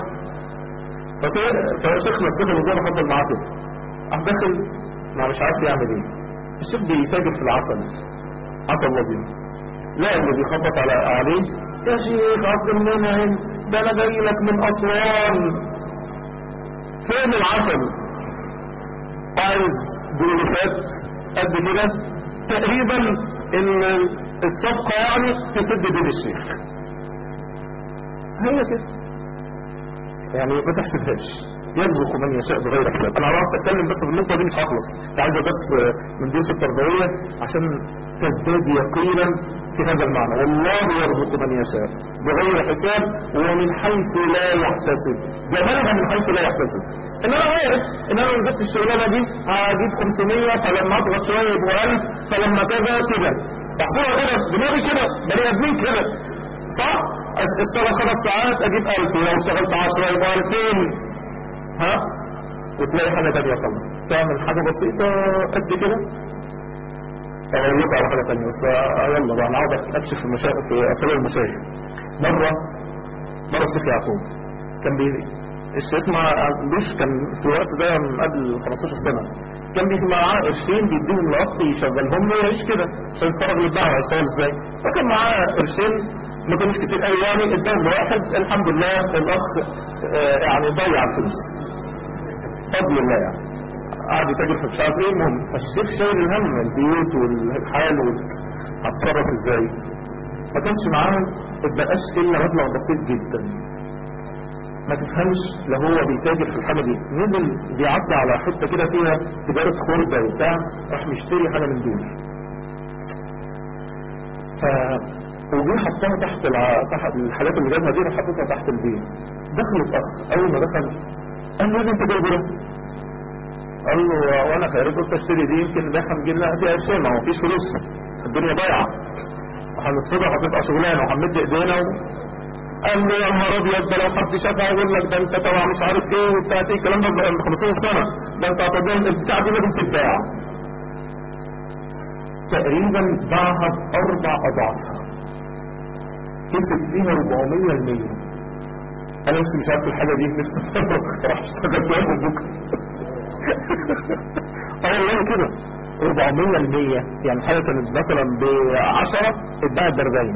فشيخنا الشيخ ابو زهر حصل معاه كده، راح داخل ما مش عارف يعمل ايه. الشيخ بيتاجر في العسل، عسل ابيض، لا اللي بيخبط على عليه يا شيخ عبد المنعم ده انا جاي لك من اسوان، فين العسل؟ عايز بوليفات قد كده تقريبا الصفقه يعني تسد بين الشيخ. هي كده يعني ما تحسبهاش، يرزق من يشاء بغير حساب. انا عرفت اتكلم بس في النقطه دي مش هخلص، عايزه بس من دروس التربويه عشان تزداد يقينا في هذا المعنى. والله يرزق من يشاء بغير حساب ومن حيث لا يحتسب. جمالها من حيث لا يحتسب، ان انا عارف ان انا لو جبت الشغلانه دي هجيب خمسمية، فلما اضغط شويه يبقوا ألف، فلما كذا كده بحسبها كده دماغي كده، بني ادمين كده صح؟ اشتغل خمس ساعات اجيب ألف، ولو اشتغلت عشرة يبقى ألفين، ها؟ وتلاقي حاجة تانية خالص تعمل حاجة بسيطة قد كده أقول لكم على حاجة تانية بس يلا بقى أنا عاوز أكشف في المشايخ في أسرار المشايخ. مرة مرة الشيخ يعقوب كان بي الشيخ ما عندوش، كان في الوقت ده من قبل خمستاشر سنة، كان بيجي معاه قرشين بيديهم لأخ يشغلهم له يعيش كده عشان يتفرج للدعوة يشتغل ازاي. فكان معاه قرشين ما كانوش كتير قوي يعني، اداهم لواحد الحمد لله الأخ آه يعني ضيع الفلوس بفضل الله يعني، قعد يتاجر في مش عارف ايه. المهم فالشيخ شايل الهم البيوت والحال هتصرف ازاي، ما كانش معاه اتبقاش الا مبلغ بسيط جدا، ما تفهمش لا هو بيتاجر في الحاجه دي، نزل بيعدي على حته كده فيها تجاره خردة وبتاع، راح مشتري حاجه من دول. ف وجي حطها تحت الع... تحت الحاجات اللي جابها دي، راح حطيتها تحت البيت. دخلت اخ اول ما دخل قال له انت جايبه ده؟ قال له وانا خارج قلت اشتري دي يمكن نبيعها نجيب لها فيها قرشين، ما هو مفيش فلوس الدنيا ضايعه وهنتصدق هتبقى شغلانه وهنمد ايدينا و... قال له يا نهار ابيض ده لو حد شافها يقول لك ده انت طبعا مش عارف ايه وبتاع ايه الكلام ده ب خمسين سنه، ده انت هتضمن البتاع دي لازم تتباع. تقريبا باعها باربع اضعافها، كسب فيها أربعمية بالمية. انا نفسي مش عارف الحاجه دي، نفسي راح اشتغل فيها من بكره. اه والله كده أربعمية بالمية، يعني حاجه كانت مثلا ب عشرة اتباعت ب أربعين،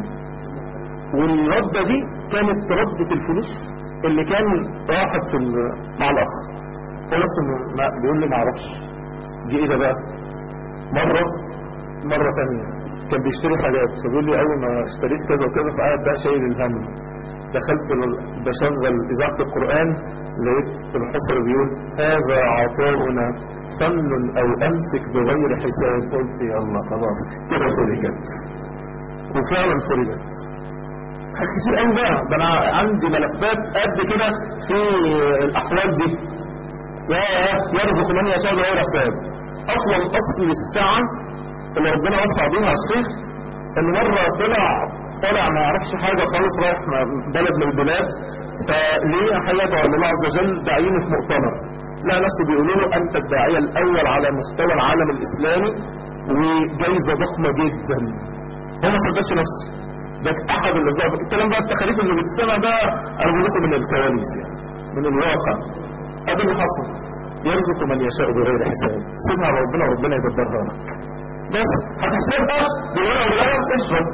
والردة دي كانت ردة الفلوس اللي كان راحت في مع الاخ. هو نفسه بيقول لي ما اعرفش دي ايه ده بقى. مرة مرة ثانيه كان بيشتري حاجات، فبيقول لي اول ما اشتريت كذا وكذا فقعد بقى شايل الهم. دخلت بشغل اذاعة القرآن لقيت الحصر بيقول هذا عطاؤنا فمن او امسك بغير حساب. قلت يلا خلاص كده فرجت، وفعلا فرجت. حاجات كتير قوي بقى، ده انا عندي ملفات قد كده في الاحوال دي. يا يرزق من يشاء بغير حساب. اصلا اصل الساعه اللي ربنا وسع بيها على الشيخ ان مره طلع طلع ما يعرفش حاجه خالص، رايح بلد من البلاد، فليه حياته على الله عز وجل داعينه في مؤتمر، لا نفسه بيقولوا له انت الداعيه الاول على مستوى العالم الاسلامي وجايزه ضخمه جدا. هو ما صدقش نفسه، ده احد الاسباب. الكلام بقى التخاريف اللي بتسمع ده انا بقول لكم من الكواليس يعني، من الواقع. ادي اللي حصل، يرزق من يشاء بغير حساب. سيبها على ربنا وربنا يدبرها لك، بس هتحسبها بالورقه والقلم اشرب.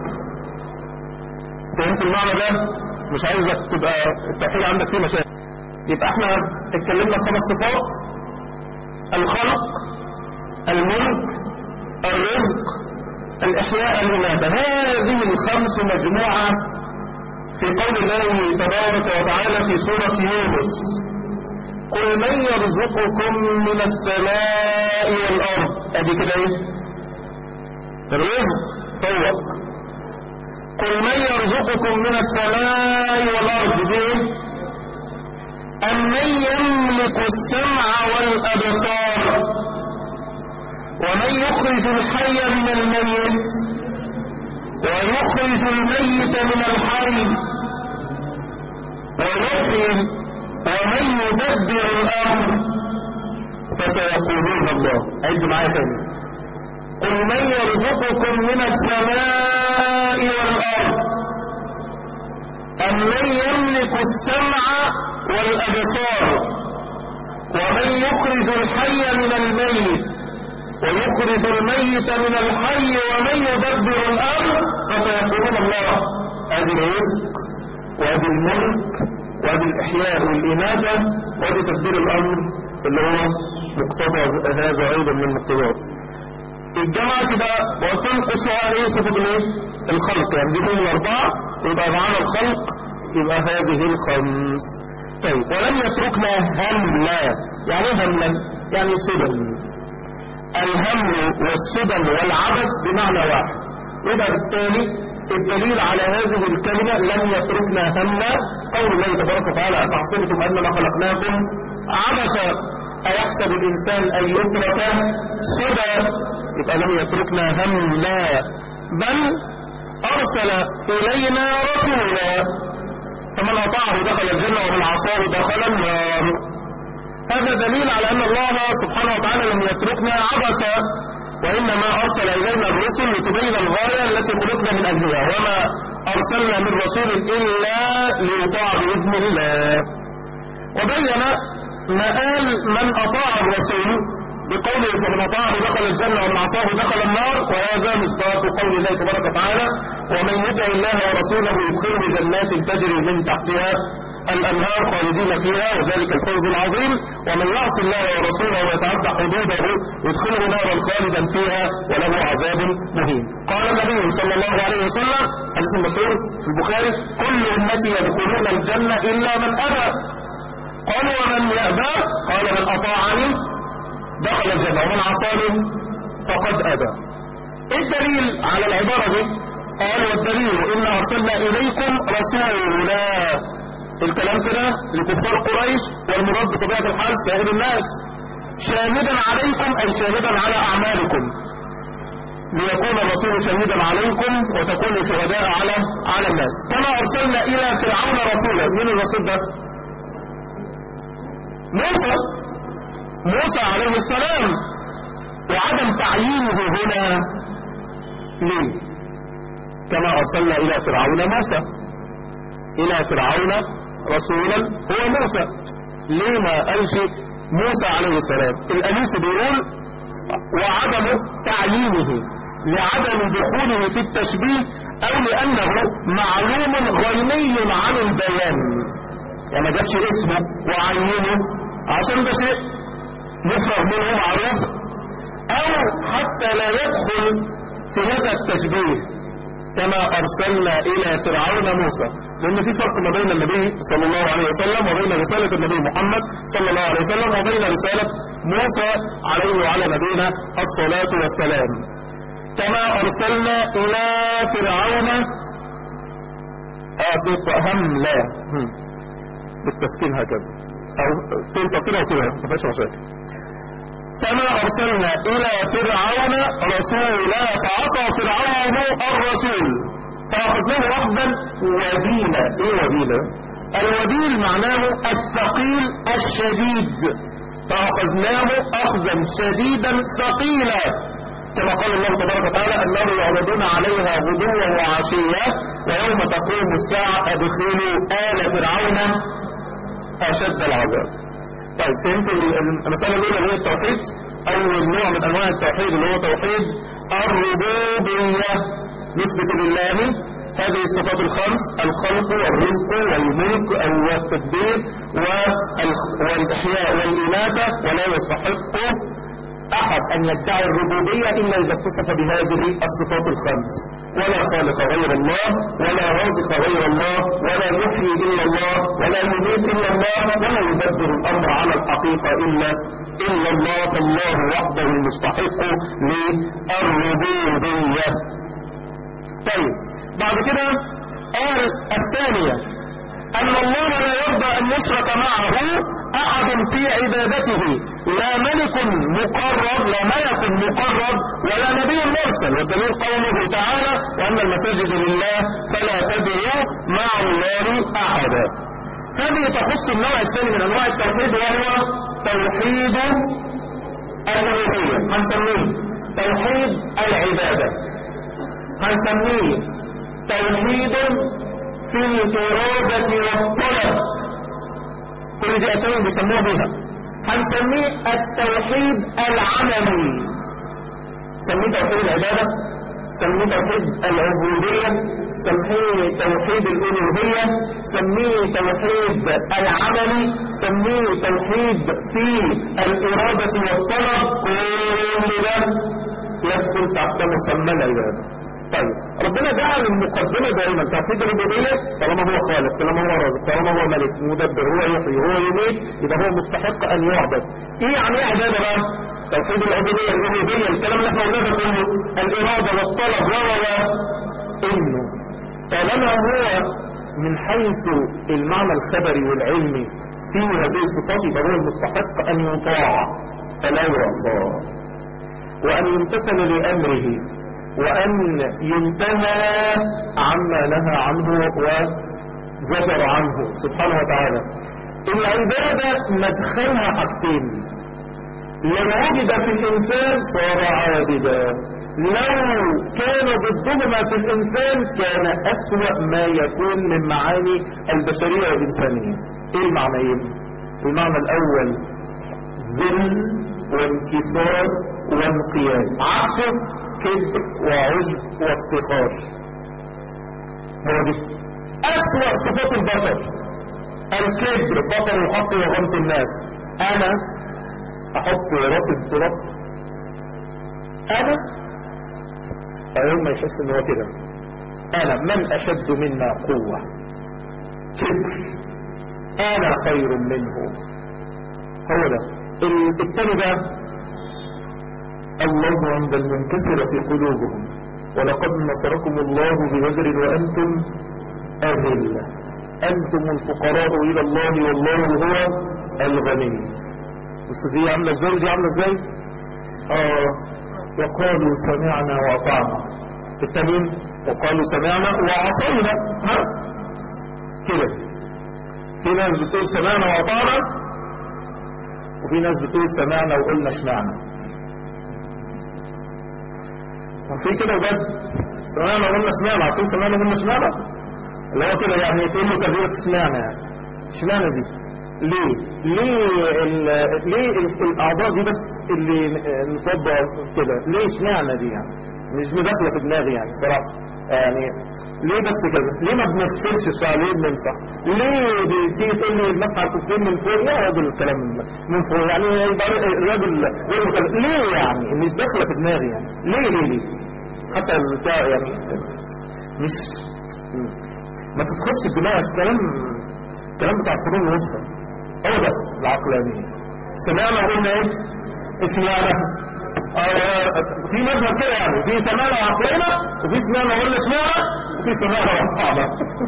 فهمت المعنى ده؟ مش عايزك تبقى التوحيد عندك فيه مشاكل. يبقى احنا اتكلمنا خمس صفات: الخلق، الملك، الرزق، الإحياء، الإماتة. هذه الخمس مجموعة في قول الله تبارك وتعالى في سورة يونس: قل من يرزقكم من السماء والأرض. أدي كده ايه؟ الرزق فوق. قل من يرزقكم من السماء والأرض دي أمن يملك السمع والأبصار ومن يخرج الحي من الميت ويخرج الميت من الحي ويحيي ومن يدبر الأمر فسيقولون الله. عد معايا تاني: قل من يرزقكم من السماء والأرض أمن يملك السمع والأبصار ومن يخرج الحي من الميت ويخرج الميت من الحي ومن يدبر الأمر فسيقولون الله. هذه الرزق وهذه الملك وهذه الإحياء والإماتة وهذه تدبير الأمر اللي هو مقتضى هذا أيضا من المقتضيات. الجماعة تبقى وتنقص عليه صفة الايه؟ الخلق، يعني دي كل الأربعة يبقى معانا الخلق، يبقى هذه الخمس. طيب ولم يتركنا هملا. يعني ايه هملا؟ يعني سدى. الهم والسدى والعبث بمعنى واحد. يبقى بالتالي الدليل على هذه الكلمة لم يتركنا هملا قول الله تبارك وتعالى: أفحسبتم أنما خلقناكم عبثا أيحسب الإنسان أن يترك سدى. يبقى لم يتركنا هملا بل أرسل إلينا رسولا فمن أطاعه دخل الجنة ومن عصاه دخل النار. هذا دليل على أن الله سبحانه وتعالى لم يتركنا عبثا، وإنما أرسل إلينا الرسل لتبين الغاية التي خلقنا من أجلها، وما أرسلنا من رسول إلا ليطاع بإذن الله. وبين مآل من أطاع الرسول بقوله فمن أطاعه دخل الجنة ومن عصاه دخل النار، وهذا مصداق قول الله تبارك وتعالى ومن يطع الله ورسوله يدخله جنات تجري من تحتها الأنهار خالدين فيها وذلك الفوز العظيم، ومن يعص الله ورسوله ويتعدى حدوده يدخله نارا خالدا فيها وله عذاب مهين. قال النبي صلى الله عليه وسلم حديث المشهور في البخاري كل أمتي يدخلون الجنة إلا من أبى. قالوا ومن يأبى؟ قال من أطاعني دخل الجنة ومن عصاني فقد أبى. ايه الدليل على العبارة دي؟ قال والدليل إن أرسلنا إليكم رسولا. الكلام كده لكفار قريش، والمراد بطبيعة الحال سائر الناس، شاهدا عليكم أي شاهدا على أعمالكم، ليكون الرسول شهيدا عليكم وتكونوا شهداء على على الناس. كما أرسلنا إلى فرعون رسولا. مين الرسول ده؟ موسى موسى عليه السلام. وعدم تعيينه هنا ليه؟ كما أرسلنا إلى فرعون موسى، إلى فرعون رسولا هو موسى. ليه ما قالش موسى عليه السلام؟ الأنوس بيقول وعدم تعيينه لعدم دخوله في التشبيه أو لأنه معلوم غني عن البيان، يعني ما جابش اسمه وعينه عشان ده شيء مفرغ منه معروف، أو حتى لا يدخل في هذا التشبيه كما أرسلنا إلى فرعون موسى، لأن في فرق ما بين النبي صلى الله عليه وسلم وبين رسالة النبي محمد صلى الله عليه وسلم وبين رسالة موسى عليه وعلى نبينا الصلاة والسلام. كما أرسلنا إلى فرعون أهم لا بالتسكين هكذا أو تنطق كده وكده ما فيش مشاكل. كما أرسلنا إلى فرعون رسولا فعصى فرعون الرسول فأخذناه أخذا وبيلا. إيه وبيلا؟ الوبيل معناه الثقيل الشديد، فأخذناه أخذا شديدا ثقيلا، كما قال الله تبارك وتعالى أنهم يعرضون عليها غدوا وعشيا ويوم تقوم الساعة أدخلوا آل فرعون أشد العذاب. طيب فهمت المسألة الأولى اللي هي التوحيد. أول نوع من أنواع التوحيد اللي هو توحيد الربوبية، نثبت لله هذه الصفات الخمس: الخلق والرزق والملك والتدبير والإحياء والإماتة، ولا يستحق أحد أن يدعي الربوبية إلا إذا اتصف بهذه الصفات الخمس: ولا خالق غير الله، ولا رازق غير الله، ولا يحيي إلا الله، ولا يميت إلا الله، ولا يدبر الأمر على الحقيقة إلا إلا الله، فالله وحده المستحق للربوبية. طيب بعد كده قال الثانية أن الله لا يرضى أن يشرك معه أحد في عبادته، لا ملك مقرب لا ملك مقرب ولا نبي مرسل، والدليل قوله تعالى وأن المساجد لله فلا تدعوا مع الله أحدا. هذه تخص النوع الثاني من أنواع التوحيد وهو توحيد الألوهية، هنسميه توحيد العبادة، هنسميه توحيد في الإرادة والطلب، كل دي أسامي بيسموها بها. هنسميه التوحيد العملي، سميه توحيد العبادة، سميه توحيد العبودية، سميه توحيد الألوهية، سميه توحيد العملي، سميه توحيد في الإرادة والطلب، كل ده يدخل تحت مسمى العبادة. طيب ربنا جعل المقدمة دائما توحيد الربوبية، طالما هو خالق، طالما هو رازق، طالما هو ملك مدبر، هو يحيي هو يميت، يبقى هو مستحق ان يعبد. ايه يعني ايه عبادة بقى؟ توحيد العبودية الربوبية، الكلام اللي احنا قلناه ده كله، الإرادة والطلب و انه طالما هو من حيث المعنى الخبري والعلمي فيه هذه الصفات، يبقى هو المستحق ان يطاع فلا يعصى، وان يمتثل لأمره، وأن ينتهى عما نهى عنه وزجر عنه سبحانه وتعالى. العبادة مدخلها حاجتين: لو وجد في الإنسان صار عابدا، لو كان ضدهما في الإنسان كان أسوأ ما يكون من معاني البشرية والإنسانية. إيه المعنيين؟ المعنى الأول ذل وانكسار وانقياد، عكسه كبر وعجب وافتخار. هو دي أسوأ صفات البشر، الكبر، بطر الحق وغمط الناس. أنا أحط راسي في التراب، أنا أيوم ما يحس إن هو كده، أنا من أشد منا قوة، كبر، أنا خير منه. هو ده الثاني ده الله عند المنكسرة قلوبهم ولقد نصركم الله ببدر وأنتم أذلة أنتم الفقراء إلى الله والله هو الغني. بس دي عاملة ازاي دي عاملة ازاي آه وقالوا سمعنا وأطعنا، التانيين وقالوا سمعنا وعصينا. ها كده في ناس بتقول سمعنا وأطعنا، وفي ناس بتقول سمعنا وقلنا اشمعنا. وفي كده بجد سمعنا وقلنا اشمعنا، عارفين سمعنا وقلنا اشمعنا اللي هو كده يعني تقول له كبيرة اشمعنا، يعني اشمعنا دي ليه ليه ال ليه الاعضاء دي بس اللي نطبق كده، ليه اشمعنا دي يعني مش مداخله في دماغي يعني صراحه، يعني ليه بس كده، ليه ما بنغسلش الشعر، ليه بنمسح، ليه بتيجي تقول لي المسح على الكفين من فوق، يا راجل الكلام من فوق يعني يبقى الراجل غير ليه يعني مش داخله في دماغي يعني ليه ليه ليه حتى بتاع يعني مش ما تدخلش الدماغ. الكلام الكلام بتاع القرون الوسطى هو ده العقلانيه. سمعنا وقلنا ايه اشمعنى آه في مذهب كده يعني، في سمعنا وعقلنا وفي سمعنا وقلنا اشمعنى وفي سمعنا وعقلنا.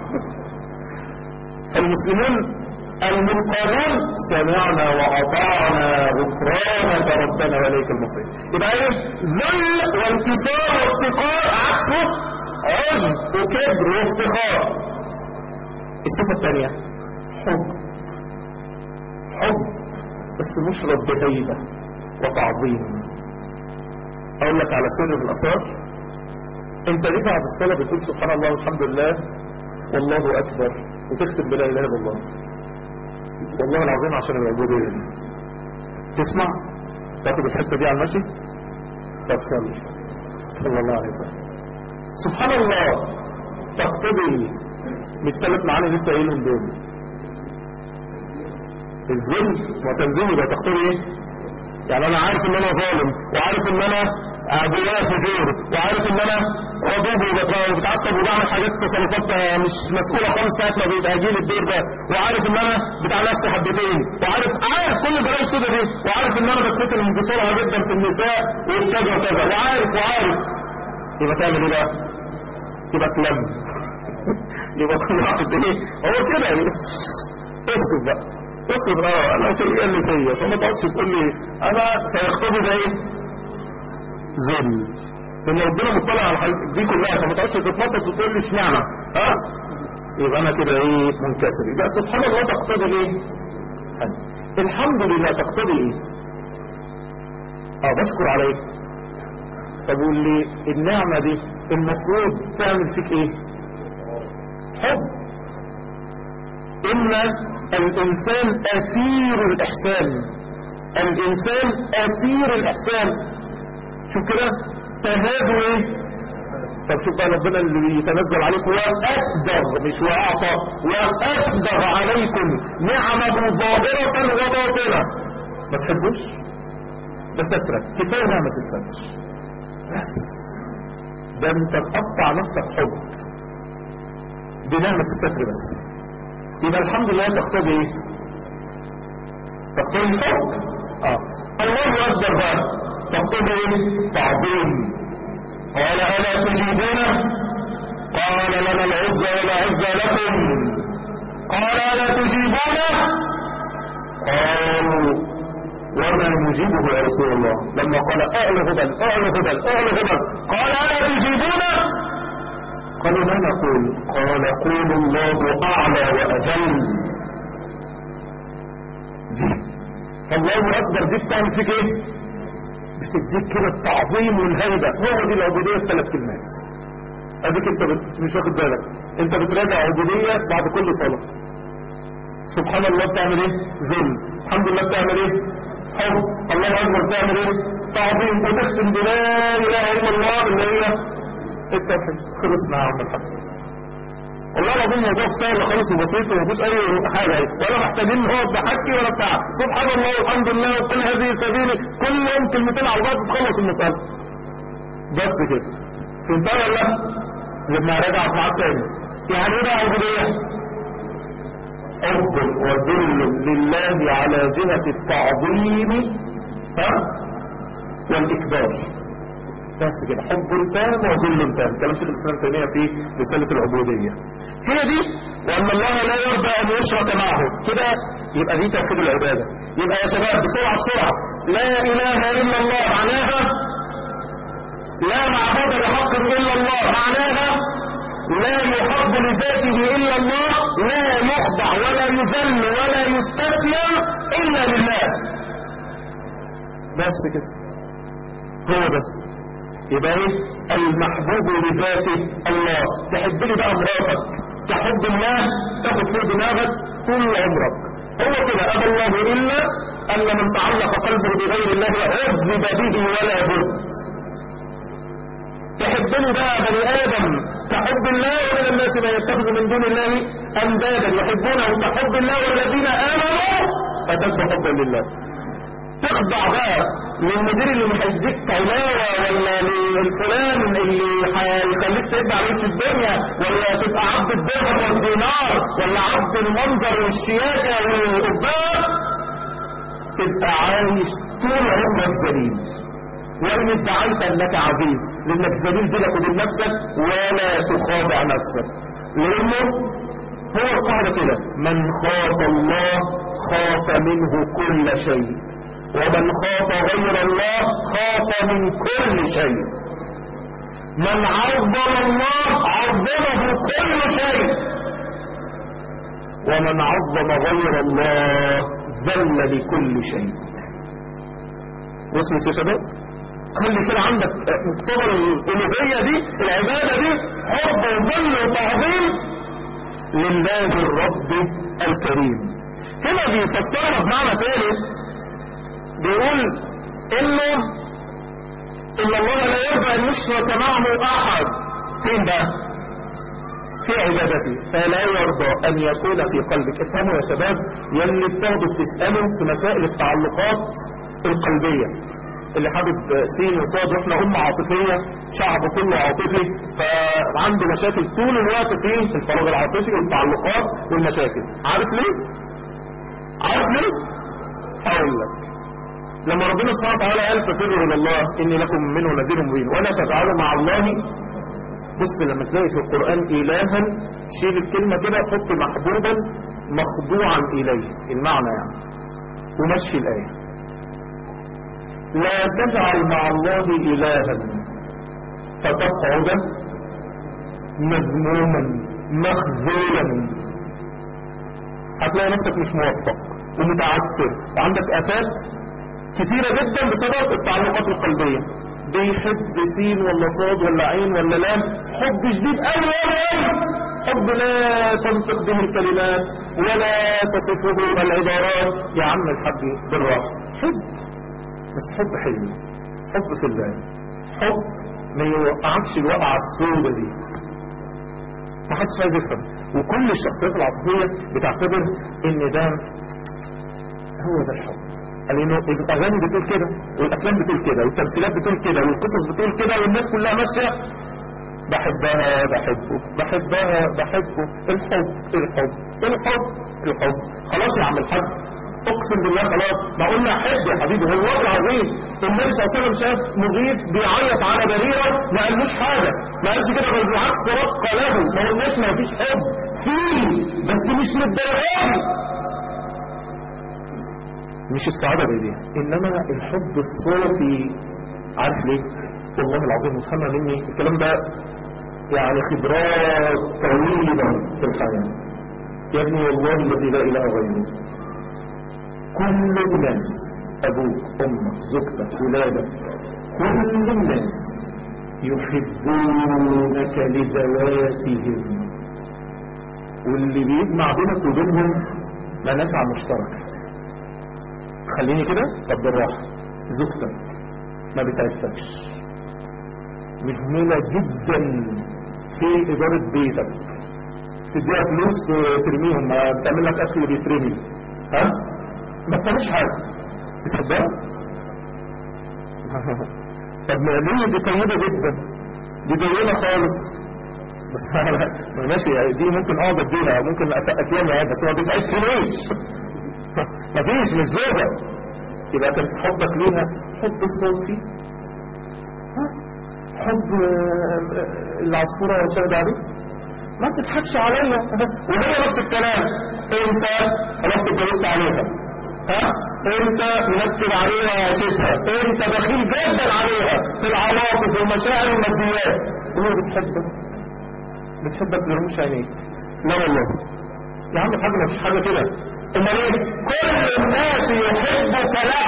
المسلمون المنقادون سمعنا وأطعنا غفرانك ربنا وإليك المصير. يبقى ايه ذل وانكسار وافتقار، عكسه عجب وكبر وافتخار. الصفة الثانية حب، حب بس مشرب بهيبة وتعظيم. اقول لك على سر من الاسرار، انت ليه بعد الصلاة بتقول سبحان الله والحمد لله والله اكبر وتختم بلا اله الا الله والله العظيم عشان العبودية دي؟ تسمع تاخد الحتة دي على المشي؟ طب صلي صلى الله عليه وسلم. سبحان الله تقتضي بالثلاث معاني لسه قايلهم دول، الذل وتنزيل ده تقتضي ايه؟ يعني انا عارف ان انا ظالم، وعارف ان انا جوايا فجور، وعارف ان انا غضوب وبتعصب وبعمل حاجات تصرفات مش مسؤوله خالص ساعه ما بيبقى جيل الدور ده، وعارف ان انا بتاع نفسي حبتين، وعارف عارف كل البلاوي السوداء دي، وعارف ان انا بتفتن بسرعه جدا في النساء وكذا وكذا، وعارف وعارف يبقى تعمل ايه بقى؟ يبقى تلم يبقى كل واحد ايه هو كده اسكت بقى اسكت اه انا فيا اللي فيا، فما تقعدش تقول لي انا فيقتضي ده ايه؟ ذل. لان ربنا مطلع على الحاجات دي كلها، فما تقعدش تتنطط وتقول لي اشمعنى ها؟ يبقى انا كده ايه؟ منكسر. يبقى سبحان الله تقتضي ايه؟ الحمد لله تقتضي ايه؟ اه بشكر عليك. طب قول لي النعمه دي المفروض تعمل فيك ايه؟ حب. ان الانسان اسير الاحسان، الانسان اسير الاحسان. شوف كده تهادوا ايه؟ طب شوف بقى ربنا اللي يتنزل عليكم واسبغ مش واعطى، واسبغ عليكم نعمه ظاهره وباطنه. ما تحبوش بسترك، كفايه نعمه الستر بس، ده انت تقطع نفسك حب بنعمه الستر بس. يبقى الحمد لله تقتضي ايه؟ تقتضي الحب. اه الله اكبر بقى تقتضي ايه؟ تعظيم. قال الا تجيبون؟ قال لنا العزة ولا عزة لكم. قال الا تجيبون؟ قالوا وما نجيبه يا رسول الله. لما قال اعلى هبل اعلى هبل اعلى هبل قال الا تجيبون؟ قالوا ما نقول؟ قال قولوا الله اعلى واجل. دي الله اكبر دي بتعمل فيك ايه؟ بتديك كده التعظيم والهيبه. هو دي العبوديه الثلاث كلمات. اديك انت بت... مش واخد بالك، انت بتراجع عبوديه بعد كل صلاه. سبحان الله بتعمل ايه؟ ذل. الحمد لله بتعمل ايه؟ حب. الله اكبر بتعمل ايه؟ تعظيم. وتختم بلا اله الا الله اللي هي التوحيد. خلصنا يا عم الحاج. والله العظيم الموضوع سهل خالص وبسيط ومفيش اي حاجه ولا محتاجين نقعد نحكي ولا بتاع. سبحان الله والحمد لله وكل هذه سبيلي، كل يوم كلمتين على بعض تخلص المساله. بس كده. فهمتها ولا لا؟ لما رجعت معاك تاني. يعني ايه بقى عبوديه؟ حب وذل لله على جهه التعظيم ها والاكبار. بس كده. حب تام وذل تام. كلام شيخ الاسلام تيميه في رساله العبوديه. هي دي. وان الله لا يرضى ان يشرك معه. كده يبقى دي توحيد العباده. يبقى يا شباب بسرعه بسرعه، لا اله الا الله معناها لا معبود بحق الا الله، معناها لا يحب لذاته الا الله، لا يخضع ولا يذل ولا يستسلم الا لله. بس كده. هو ده. يبقى ايه؟ المحبوب لذاته الله. تحب لي بقى مراتك تحب الله، تاخد في دماغك طول عمرك. هو كده. ابى الله الا ان من تعلق قلبه بغير الله عذب به ولا بد. تحب لي بقى بني ادم تحب الله، ومن الناس ما يتخذ من دون الله اندادا يحبونه كحب الله والذين امنوا اشد حبا لله. تخضع بقى للمدير اللي مش هيديك علاوه، ولا للفلان اللي هيخليك تبقى عليك في الدنيا، ولا تبقى عبد الدرهم والدينار، ولا عبد المنظر والشياكه والقباب. تبقى عايش طول عمرك ذليل، وان ادعيت انك عزيز لانك ذليل بينك وبين نفسك ولا تخاضع نفسك. لانه هو القاعده كده: من خاف الله خاف منه كل شيء، ومن خاف غير الله خاف من كل شيء. من عظم الله عظمه كل شيء، ومن عظم غير الله ذل لكل شيء. وصلت يا شباب؟ خلي كده عندك مقتضى الالوهيه دي، العباده دي، حب وذل وتعظيم لله الرب الكريم. هنا بيفسرها بمعنى ثالث، بيقول انه ان الله لا يرضى ان يشرك معه احد. فين بقى؟ في عبادته. فلا يرضى ان يكون في قلبك. افهموا يا شباب يلي بتاخدوا بتسالوا في مسائل التعلقات القلبيه، اللي حابب سين وصاد، واحنا امه عاطفيه، شعب كله عاطفي، فعنده مشاكل طول الوقت في الفراغ العاطفي والتعلقات والمشاكل. عارف ليه؟ عارف ليه؟ هقول لك. لما ربنا سبحانه وتعالى قال ففروا الى الله اني لكم منه نذير مبين ولا تجعلوا مع الله. بص لما تلاقي في القران الها، شيل الكلمه كده، حط محبوبا مخضوعا اليه، المعنى يعني، ومشي الايه. لا تجعل مع الله الها فتقعد مذموما مخذولا. هتلاقي نفسك مش موفق ومتعثر وعندك افات كتيرة جدا بسبب التعلقات القلبية. بيحب سين ولا صاد ولا عين ولا لام، حب شديد قوي قوي قوي، حب لا تنطق به الكلمات ولا تصفه العبارات. يا عم الحاج بالراحة، حب بس حب حلو، حب في الله، حب ما يوقعكش الوقعة السودة دي. ما حدش عايز يفهم. وكل الشخصيات العاطفية بتعتبر ان ده هو ده الحب. لانه الاغاني بتقول كده، والافلام بتقول كده، والتمثيلات بتقول كده، والقصص بتقول كده، والناس كلها ماشيه بحبها بحبه بحبها بحبه. الحب الحب الحب الحب. خلاص يا عم الحاج، اقسم بالله خلاص ما قلنا حب يا حبيبي. هو الوضع عظيم. النبي صلى الله عليه وسلم شاف مغيث بيعيط على بريره، ما قالوش حاجه، ما قالش كده، بل بالعكس رق له. ما قلناش ما فيش حب فيه، بس مش للدرجه مش السعادة بيدي، انما الحب الصافي. عارف ليه؟ والله العظيم مفهمة مني الكلام ده، يعني خبرات طويلة في الحياة يا ابني، والله الذي لا اله غيره. كل الناس، ابوك امك زوجتك ولادك، كل الناس يحبونك لذواتهم، واللي بيجمع بينك وبينهم منافع مشتركة. خليني كده، طب بالراحة، زوجتك ما بتعرفكش، مهملة جدا في إدارة بيتك، تديها فلوس ترميهم، ما بتعمل لك أكل بيترمي، ها؟ ما بتعملش حاجة، بتحبها؟ طب ما ليه؟ دي طيبة جدا، دي طيبة خالص، بس ماشي، دي ممكن اقعد اديها، ممكن اسقف لها، بس ما بتعرفنيش. مفيش، مش زوجة. يبقى كان حبك ليها حب صوفي، حب العصفورة شاهد عليك، ما تضحكش عليها. وهي نفس الكلام، انت خلاص اتجوزت عليها، ها؟ انت منكد عليها شبهة، انت بخيل جدا عليها في العواطف والمشاعر والماديات، وهي بتحبك، بتحبك برموش عينيك. لا والله يا عم الحاج، ما فيش حاجة كده. امال ايه؟ كل الناس يحبك له،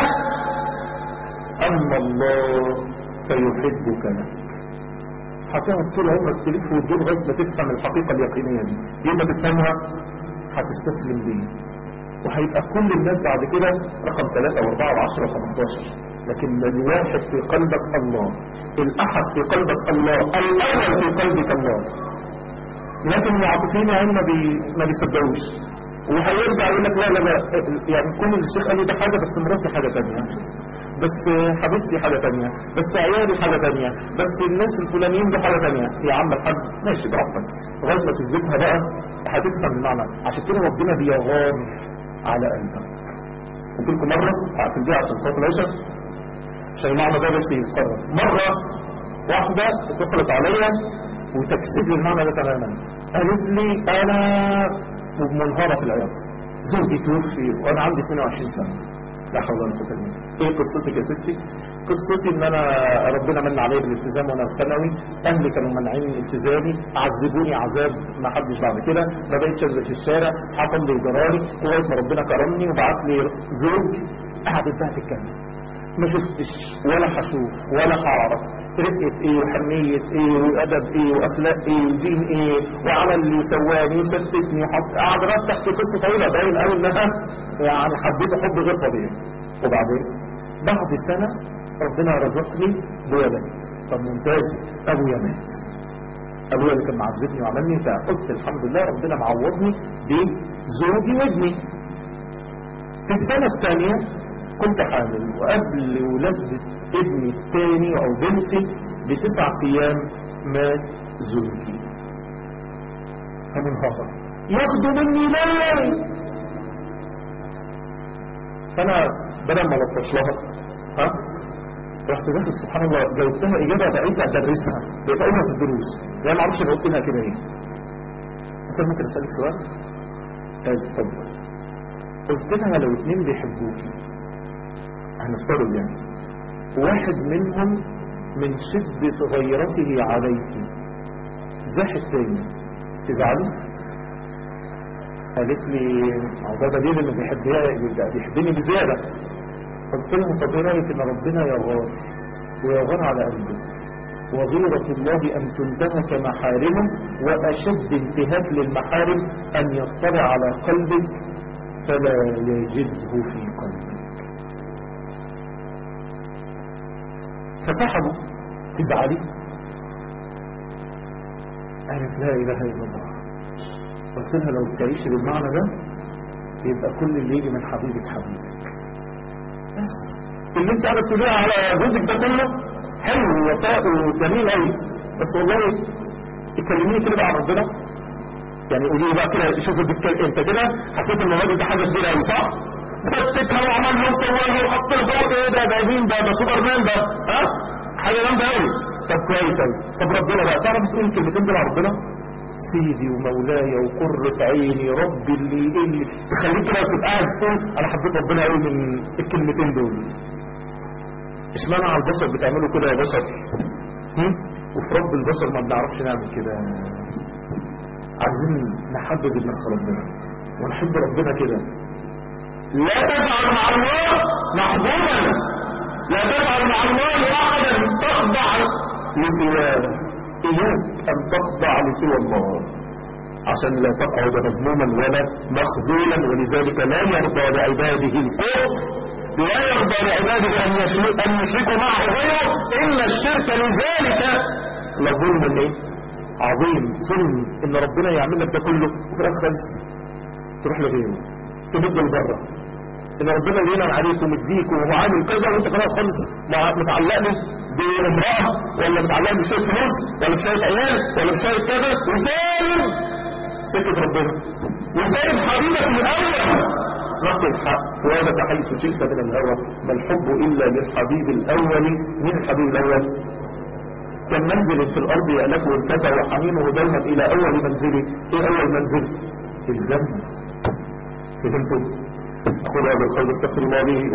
اما الله فيحبك له. هتقعد طول عمرك تلف وتدور لغايه ما تفهم الحقيقه اليقينيه دي، يوم ما تفهمها هتستسلم ليه، وهيبقى كل الناس بعد كده رقم ثلاثة واربعة وعشرة وخمستاشر، لكن الواحد في قلبك الله، الاحد في قلبك الله، الاول في قلبك الله. لكن العاطفيين يعني ما بي ما بيصدقوش، وهيرجع يقول لك لا لا لا، يعني كل اللي الشيخ قال لي ده حاجه، بس مراتي حاجه ثانيه، بس حبيبتي حاجه ثانيه، بس عيالي حاجه ثانيه، بس الناس الفلانيين دي حاجه ثانيه. يا عم الحاج ماشي براحتك، لغايه ما تثبتها بقى هتفهم المعنى. عشان كده ربنا بيغار على قلبك. قلت لكم مره هقفل بيها عشان صوت العشاء، عشان المعنى ده بس يتكرر. مره واحده اتصلت عليا وتكسب لي المعنى ده تماما، قالت لي انا منهارة في العياط، زوجي توفي وانا عندي اثنين وعشرين سنة، لا حول ولا قوة الا بالله. ايه قصتك يا ستي؟ قصتي ان انا ربنا من علي بالالتزام وانا في ثانوي، اهلي كانوا منعين التزامي، عذبوني عذاب ما حدش بعد كده، ما بقتش انزل في الشارع، حصل لي جرالي لغايه ما ربنا كرمني وبعت لي زوج. قعدت بقى تتكلم، ما شفتش ولا هشوف ولا هعرف رقة ايه وحنية ايه وادب ايه واخلاق ايه ودين ايه وعمل اللي سواني وشتتني وحط، قعد رتح في قصة طويلة باين قوي انها يعني حبيته حب غير طبيعي. وبعدين بعد سنة ربنا رزقني بولد. طب ممتاز، ابويا مات، ابويا اللي كان معذبني وعملني، فقلت الحمد لله ربنا معوضني بزوجي وابني. في السنة الثانية كنت حامل، وقبل ولادة ابني الثاني او بنتي بتسعة ايام مات زوجي. فمنهار ياخدوا مني ليه؟ فانا بدل ما لطش لها، ها رحت داخل سبحان الله جاوبتها اجابه بقيت ادرسها، بقيت اقولها في الدروس، يعني ما اعرفش انا قلت لها كده ايه. قلت لها ممكن اسالك سؤال؟ قالت اتفضل. قلت لها لو اتنين بيحبوكي، هنفترض يعني واحد منهم من شدة غيرته عليك زاح التاني، تزعلي؟ قالت لي ده دليل انه بيحبني بزيادة. قلت لها طب ايه رايك ان ربنا يغار ويغار على قلبه، وغيرة الله ان تنتهك محارمه، واشد انتهاك للمحارم ان يطلع على قلبك فلا يجده في قلبك. فسحبوا. تزعلي؟ قالت لا اله الا الله. قلت لها لو بتعيش بالمعنى ده يبقى كل اللي يجي من حبيبك حبيبك. بس اللي انت قاعده تقوليها على جوزك ده كله حلو ووفاء وجميل قوي، بس والله تكلميني كده بقى عن ربنا، يعني قولي لي بقى كده شوفي بتتكلم انت كده حسيت ان الراجل ده حاجه كبيره قوي، صح؟ ثبتها وعملها وسواها وحط الفوق، ايه ده ده مين ده ده سوبر مان ده، ها؟ حاجه جامده قوي. طب كويس قوي. طب ربنا بقى تعرف تقول الكلمتين دول على ربنا؟ سيدي ومولاي وقرة عيني ربي اللي اللي تخليك كده تبقى قاعد تقول انا حبيت ربنا قوي من الكلمتين دول. اشمعنى على البشر بتعملوا كده يا بشر؟ هم؟ وفي رب البشر ما بنعرفش نعمل كده. عايزين نحبب الناس في ربنا ونحب ربنا كده. لا تجعل مع الله محبوبا، لا تجعل مع الله احدا تخضع لسواه، اياك ان تخضع لسوى الله عشان لا تقعد مذموما ولا مخذولا. ولذلك لا يرضى لعباده الكفر، لا يرضى لعباده ان يشركوا معه غيره، ان الشرك لذلك لظلم ايه عظيم. ظلم ان ربنا يعمل لك ده كله وفي الاخر خالص تروح لغيره تبدل بره، ان ربنا ينعم عليك ومديك وعامل كذا وانت خلاص خالص متعلقني بامراه ولا متعلقني بشويه فلوس ولا بشويه عيال ولا بشويه كذا، وسايب سكه ربنا وسايب حبيبك الاول. نقل الحق وابك حيث شئت من الهوى، ما الحب الا للحبيب الاول. من الحبيب الاول؟ كان منزل في الارض يألفه الفتى وحنينه دوما الى اول منزله. ايه اول منزل؟ الجنه. فهمتم؟ اقول هذا القول استغفر الله لي